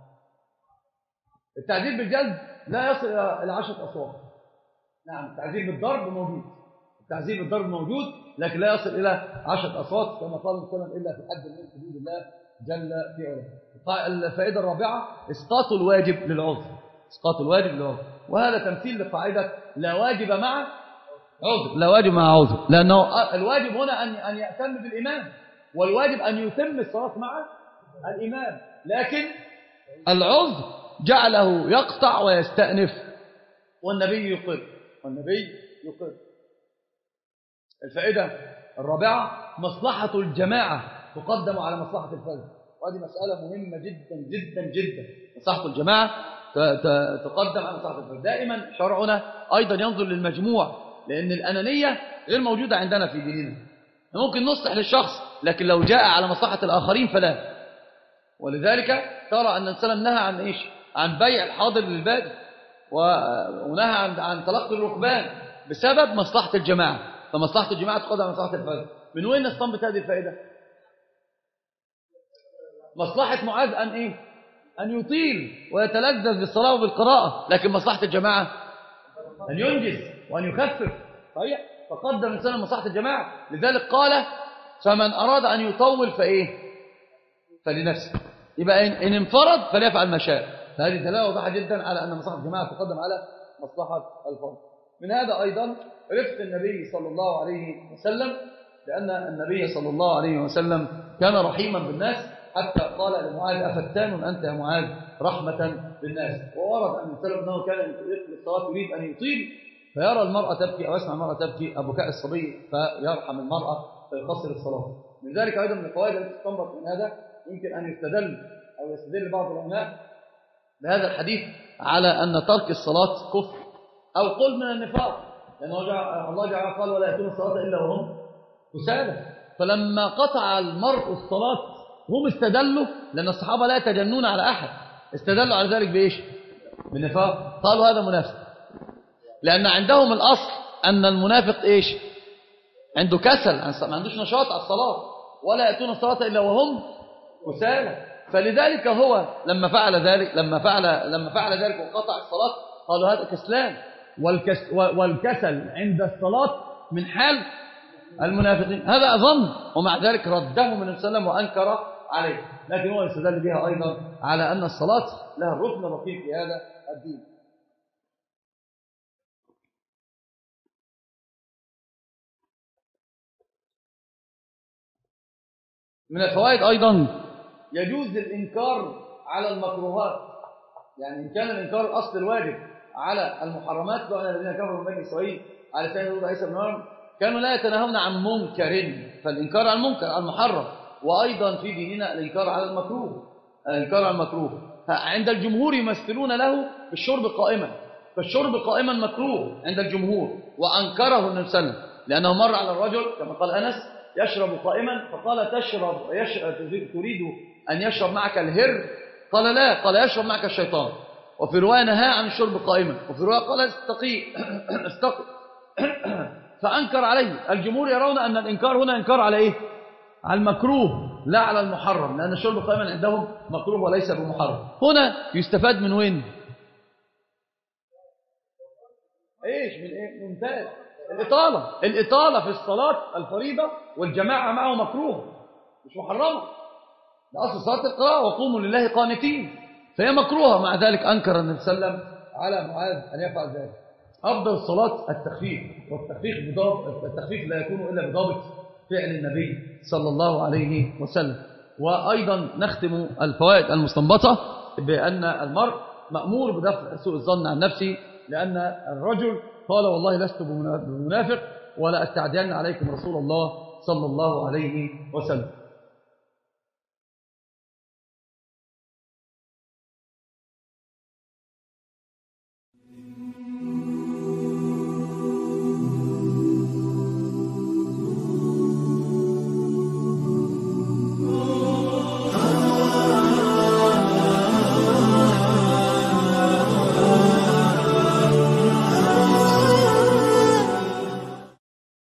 التعذيب بالجلد لا يصل إلى عشرة أصوات. نعم، التعذيب بالضرب موجود، التعذيب بالضرب موجود، لكن لا يصل إلى عشرة أصوات كما قال النبي إلا في حد من حدود الله جل في علاه. الفائدة الرابعة إسقاط الواجب للعذر، إسقاط الواجب للعذر، وهذا تمثيل لقاعدة لا واجب مع عذر، لا واجب مع عذر، لأنه الواجب هنا أن أن يأتم بالإمام، والواجب أن يتم الصلاة مع الإمام، لكن العذر جعله يقطع ويستأنف، والنبي يقر، والنبي يقر. الفائدة الرابعة مصلحة الجماعة تقدم على مصلحة الفرد، وهذه مسألة مهمة جدا جدا جدا. مصلحة الجماعة تقدم على مصلحة الفرد. دائما شرعنا أيضا ينظر للمجموع، لأن الأنانية غير موجودة عندنا في ديننا. ممكن نصلح للشخص، لكن لو جاء على مصلحة الآخرين فلا. ولذلك ترى أن السلام نهى عن إيش؟ عن بيع الحاضر للبادي، ونهى عن عن تلقي الركبان بسبب مصلحة الجماعة. فمصلحة الجماعة تقدم على مصلحة الفرد. من وين نستنبط هذه الفائدة؟ مصلحة معاذ أن إيه؟ أن يطيل ويتلذذ بالصلاة وبالقراءة، لكن مصلحة الجماعة أن ينجز وأن يخفف. صحيح؟ فقدم الإنسان مصلحة الجماعة، لذلك قال فمن أراد أن يطول فإيه؟ فلنفسه. يبقى إن انفرد فليفعل ما شاء. فهذه دلالة واضحة جدا على أن مصلحة الجماعة تقدم على مصلحة الفرد. من هذا أيضا رفق النبي صلى الله عليه وسلم، لأن النبي صلى الله عليه وسلم كان رحيما بالناس، حتى قال لمعاذ أفتان أنت يا معاذ رحمة بالناس. وورد أن سلم أنه كان يطيل الصلاة يريد أن يطيل فيرى المرأة تبكي أو يسمع المرأة تبكي أو بكاء الصبي فيرحم المرأة فيقصر الصلاة. من ذلك أيضا من الفوائد التي تستنبط من هذا يمكن أن يستدل أو يستدل بعض العلماء بهذا الحديث على أن ترك الصلاة كفر أو قل من النفاق، لأن الله جعل قال ولا يأتون الصلاة إلا وهم كسالى. فلما قطع المرء الصلاة هم استدلوا، لأن الصحابة لا يتجنون على أحد، استدلوا على ذلك بإيش؟ بالنفاق. قالوا هذا منافق، لأن عندهم الأصل أن المنافق إيش؟ عنده كسل، ما عندوش نشاط على الصلاة، ولا يأتون الصلاة إلا وهم كسالى. فلذلك هو لما فعل ذلك لما فعل لما فعل ذلك وقطع الصلاة قالوا هذا كسلان، والكس والكسل عند الصلاة من حال المنافقين. هذا ظن، ومع ذلك رده من النبي صلى الله عليه وسلم وأنكر عليه، لكن هو يستدل بها أيضا على أن الصلاة لها الركن الرقيق في هذا الدين. من الفوائد أيضا يجوز الإنكار على المكروهات، يعني إن كان الإنكار أصل الواجب على المحرمات، وأن الذين كفروا من بني إسرائيل على لسان داود عيسى بن مريم كانوا لا يتناهون عن منكر، فالإنكار على المنكر على المحرم. وأيضا في ديننا الإنكار على المكروه، الإنكار على المكروه عند الجمهور يمثلون له بالشرب قائما، فالشرب قائما مكروه عند الجمهور، وأنكره النبي صلى الله عليه وسلم، لأنه مر على الرجل كما قال أنس يشرب قائما فقال تشرب يشرب تريد أن يشرب معك الهر؟ قال لا، قال يشرب معك الشيطان. وفي رواية نهى عن الشرب قائما، وفي رواية قال استقي استقي فأنكر عليه. الجمهور يرون أن الإنكار هنا إنكار على إيه؟ على المكروه لا على المحرم، لأن الشرب قائما عندهم مكروه وليس بمحرم. هنا يستفاد من وين؟ إيش من إيه؟ ممتاز، الإطالة الإطالة في الصلاة الفريضة والجماعة معه مكروه مش محرمة، ده أصل صلاة القراءة وقوموا لله قانتين، فهي مكروهة. مع ذلك أنكر النبي صلى الله عليه وسلم على معاذ أن يفعل ذلك. أفضل الصلاة التخفيف، والتخفيف بضابط، التخفيف لا يكون إلا بضابط فعل النبي صلى الله عليه وسلم. وأيضا نختم الفوائد المستنبطة بأن المرء مأمور بدفع سوء الظن عن نفسه، لأن الرجل قال والله لست بمنافق ولا أستعدين عليكم رسول الله صلى الله عليه وسلم.